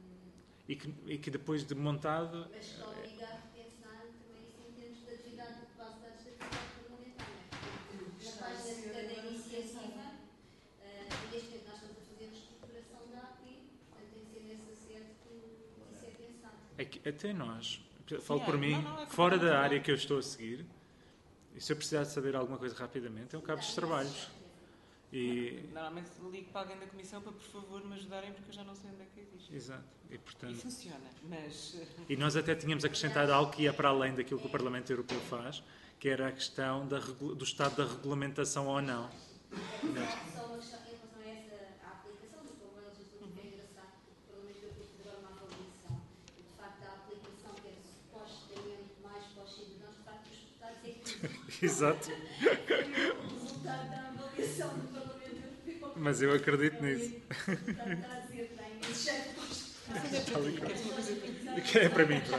E que depois de montado... Mas que obriga a repensar também isso em termos de atividade de base de dados da atividade parlamentar. Na página de cada iniciativa, neste momento nós estamos a fazer a reestruturação da API, portanto tem que ser nesse acerto que isso é pensado. É que até nós, falo por mim, fora da área que eu estou a seguir, e se eu precisar de saber alguma coisa rapidamente, é o cabo dos trabalhos. E... Normalmente ligo para alguém da comissão para, por favor, me ajudarem, porque eu já não sei onde é que existe. Exato. E, portanto, funciona, mas... E nós até tínhamos acrescentado algo que ia para além daquilo que o Parlamento Europeu faz, que era a questão do estado da regulamentação ou não. Só uma questão em relação a essa aplicação do comboio legislativo, é engraçado, porque o Parlamento Europeu fez agora uma avaliação e, de facto, a aplicação que era supostamente mais para os cidadãos, de facto, os deputados é que... Exato. O resultado da avaliação do Parlamento Europeu. Mas eu acredito nisso. Está a dizer, tem esse cheiro para os Que é para mim.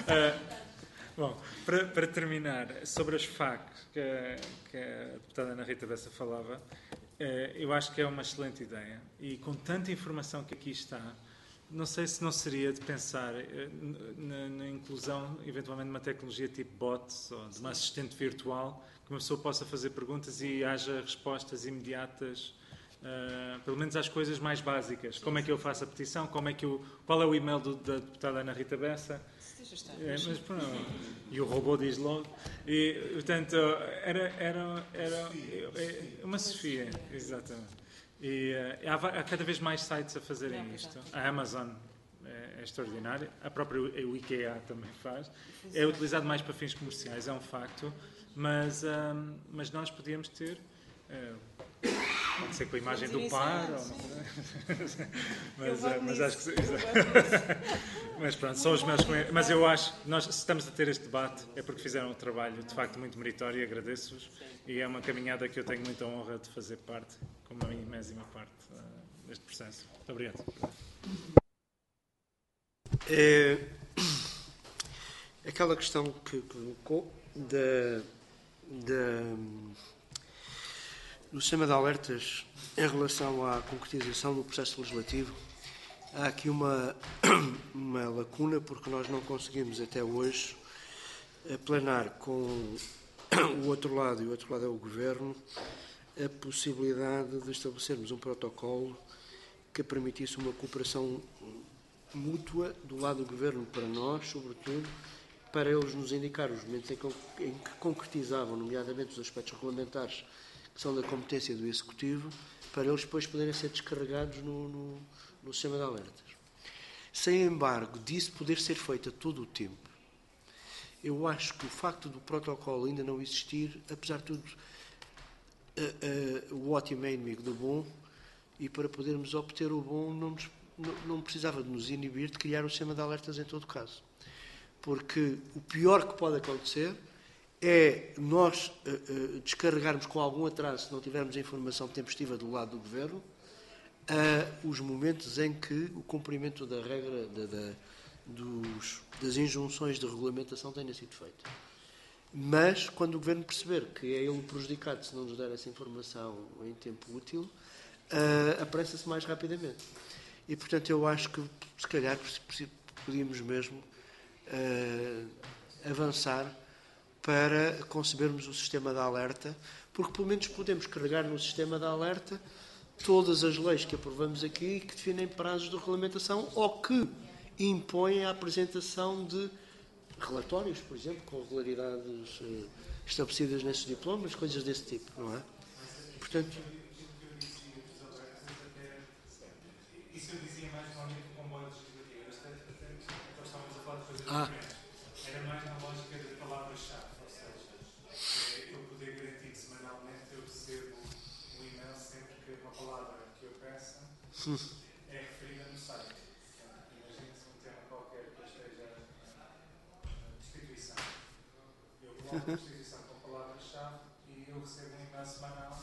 Bom, para terminar, sobre as FAC, que a deputada Ana Rita Bessa falava, eu acho que é uma excelente ideia. E com tanta informação que aqui está, não sei se não seria de pensar na inclusão, eventualmente, de uma tecnologia tipo bots ou de uma assistente virtual, que uma pessoa possa fazer perguntas e haja respostas imediatas, pelo menos às coisas mais básicas. Como é que eu faço a petição? Qual é o e-mail da deputada Ana Rita Bessa? Mas pronto, e o robô diz logo. E, portanto, era uma Sofia, exatamente. E há cada vez mais sites a fazerem isto. A Amazon é extraordinária, a própria o IKEA também faz. É utilizado mais para fins comerciais, é um facto, mas nós podíamos ter... Pode ser com a imagem do par, mas acho que... Mas pronto, são os meus... Mas eu acho que nós, se estamos a ter este debate, é porque fizeram um trabalho de facto muito meritório e agradeço-vos. E é uma caminhada que eu tenho muita honra de fazer parte, como a minha enésima parte deste processo. Muito obrigado. Aquela questão que colocou do sistema de alertas em relação à concretização do processo legislativo, há aqui uma lacuna, porque nós não conseguimos até hoje aplanar com o outro lado, e o outro lado é o Governo, a possibilidade de estabelecermos um protocolo que permitisse uma cooperação mútua do lado do Governo para nós, sobretudo, para eles nos indicar os momentos em que concretizavam, nomeadamente os aspectos regulamentares que são da competência do Executivo, para eles depois poderem ser descarregados no sistema de alertas. Sem embargo, disso poder ser feito a todo o tempo, eu acho que o facto do protocolo ainda não existir, apesar de tudo, o ótimo é inimigo do bom, e para podermos obter o bom não precisava de nos inibir de criar o sistema de alertas em todo caso. Porque o pior que pode acontecer é nós descarregarmos com algum atraso, se não tivermos a informação tempestiva do lado do Governo, os momentos em que o cumprimento da regra das injunções de regulamentação tenha sido feito. Mas, quando o Governo perceber que é ele o prejudicado se não nos der essa informação em tempo útil, apressa-se mais rapidamente. E, portanto, eu acho que, se calhar, podíamos mesmo avançar para concebermos o sistema de alerta, porque, pelo menos, podemos carregar no sistema de alerta todas as leis que aprovamos aqui que definem prazos de regulamentação ou que impõem a apresentação de relatórios, por exemplo, com regularidades estabelecidas nesses diplomas, coisas desse tipo, não é? Portanto... Isso eu dizia mais normalmente com comboio legislativo. Nós estávamos a falar de coisas diferentes. Era mais na lógica de palavras-chave, ou seja, eu poder garantir que semanalmente eu recebo um e-mail sempre que uma palavra que eu peça é referida no site. Imagine-se um tema qualquer que eu esteja destituição. Eu coloco a destituição com palavras-chave e eu recebo um e-mail semanal.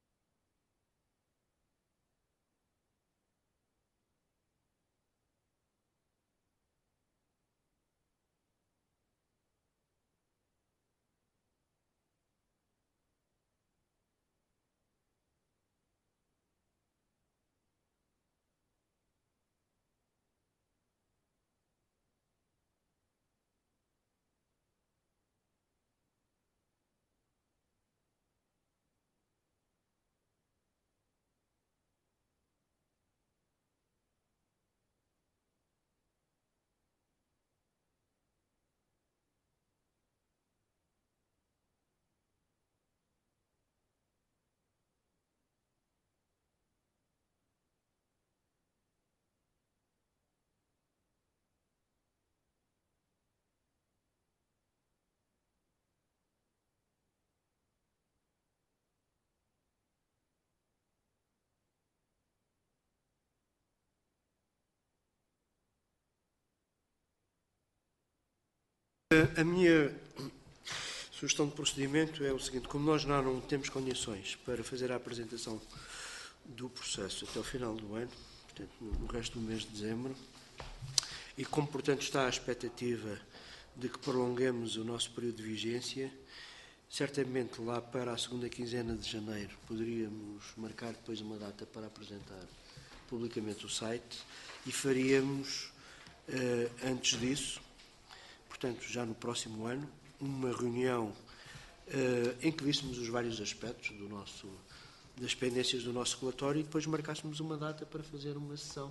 A minha sugestão de procedimento é o seguinte: como nós não temos condições para fazer a apresentação do processo até o final do ano, portanto, no resto do mês de dezembro, e como, portanto, está a expectativa de que prolonguemos o nosso período de vigência, certamente lá para a segunda quinzena de janeiro poderíamos marcar depois uma data para apresentar publicamente o site e faríamos, antes disso, portanto, já no próximo ano, uma reunião em que víssemos os vários aspectos das pendências do nosso relatório e depois marcássemos uma data para fazer uma sessão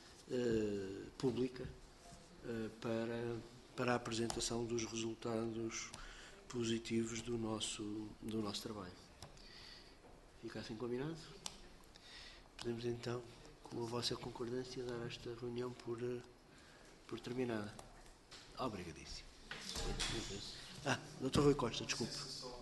pública para a apresentação dos resultados positivos do nosso trabalho. Fica assim combinado? Podemos então, com a vossa concordância, dar esta reunião por terminada. Obrigadíssimo. Dr. Rui Costa, desculpe.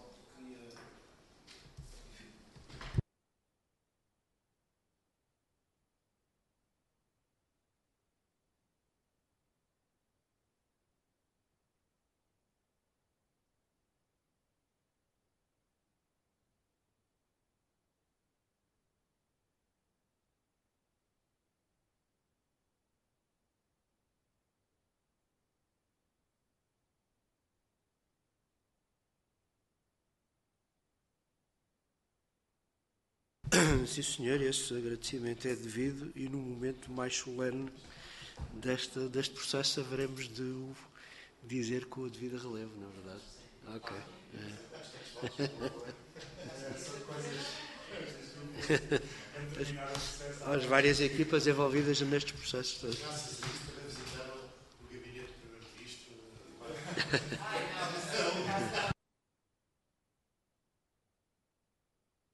Sim, senhor, esse agradecimento é devido e no momento mais solene deste processo haveremos de o dizer com a devida relevo, não é verdade? Ok. As várias equipas envolvidas nestes processos todos. Graças a isso, também visitaram o gabinete do Primeiro-Ministro.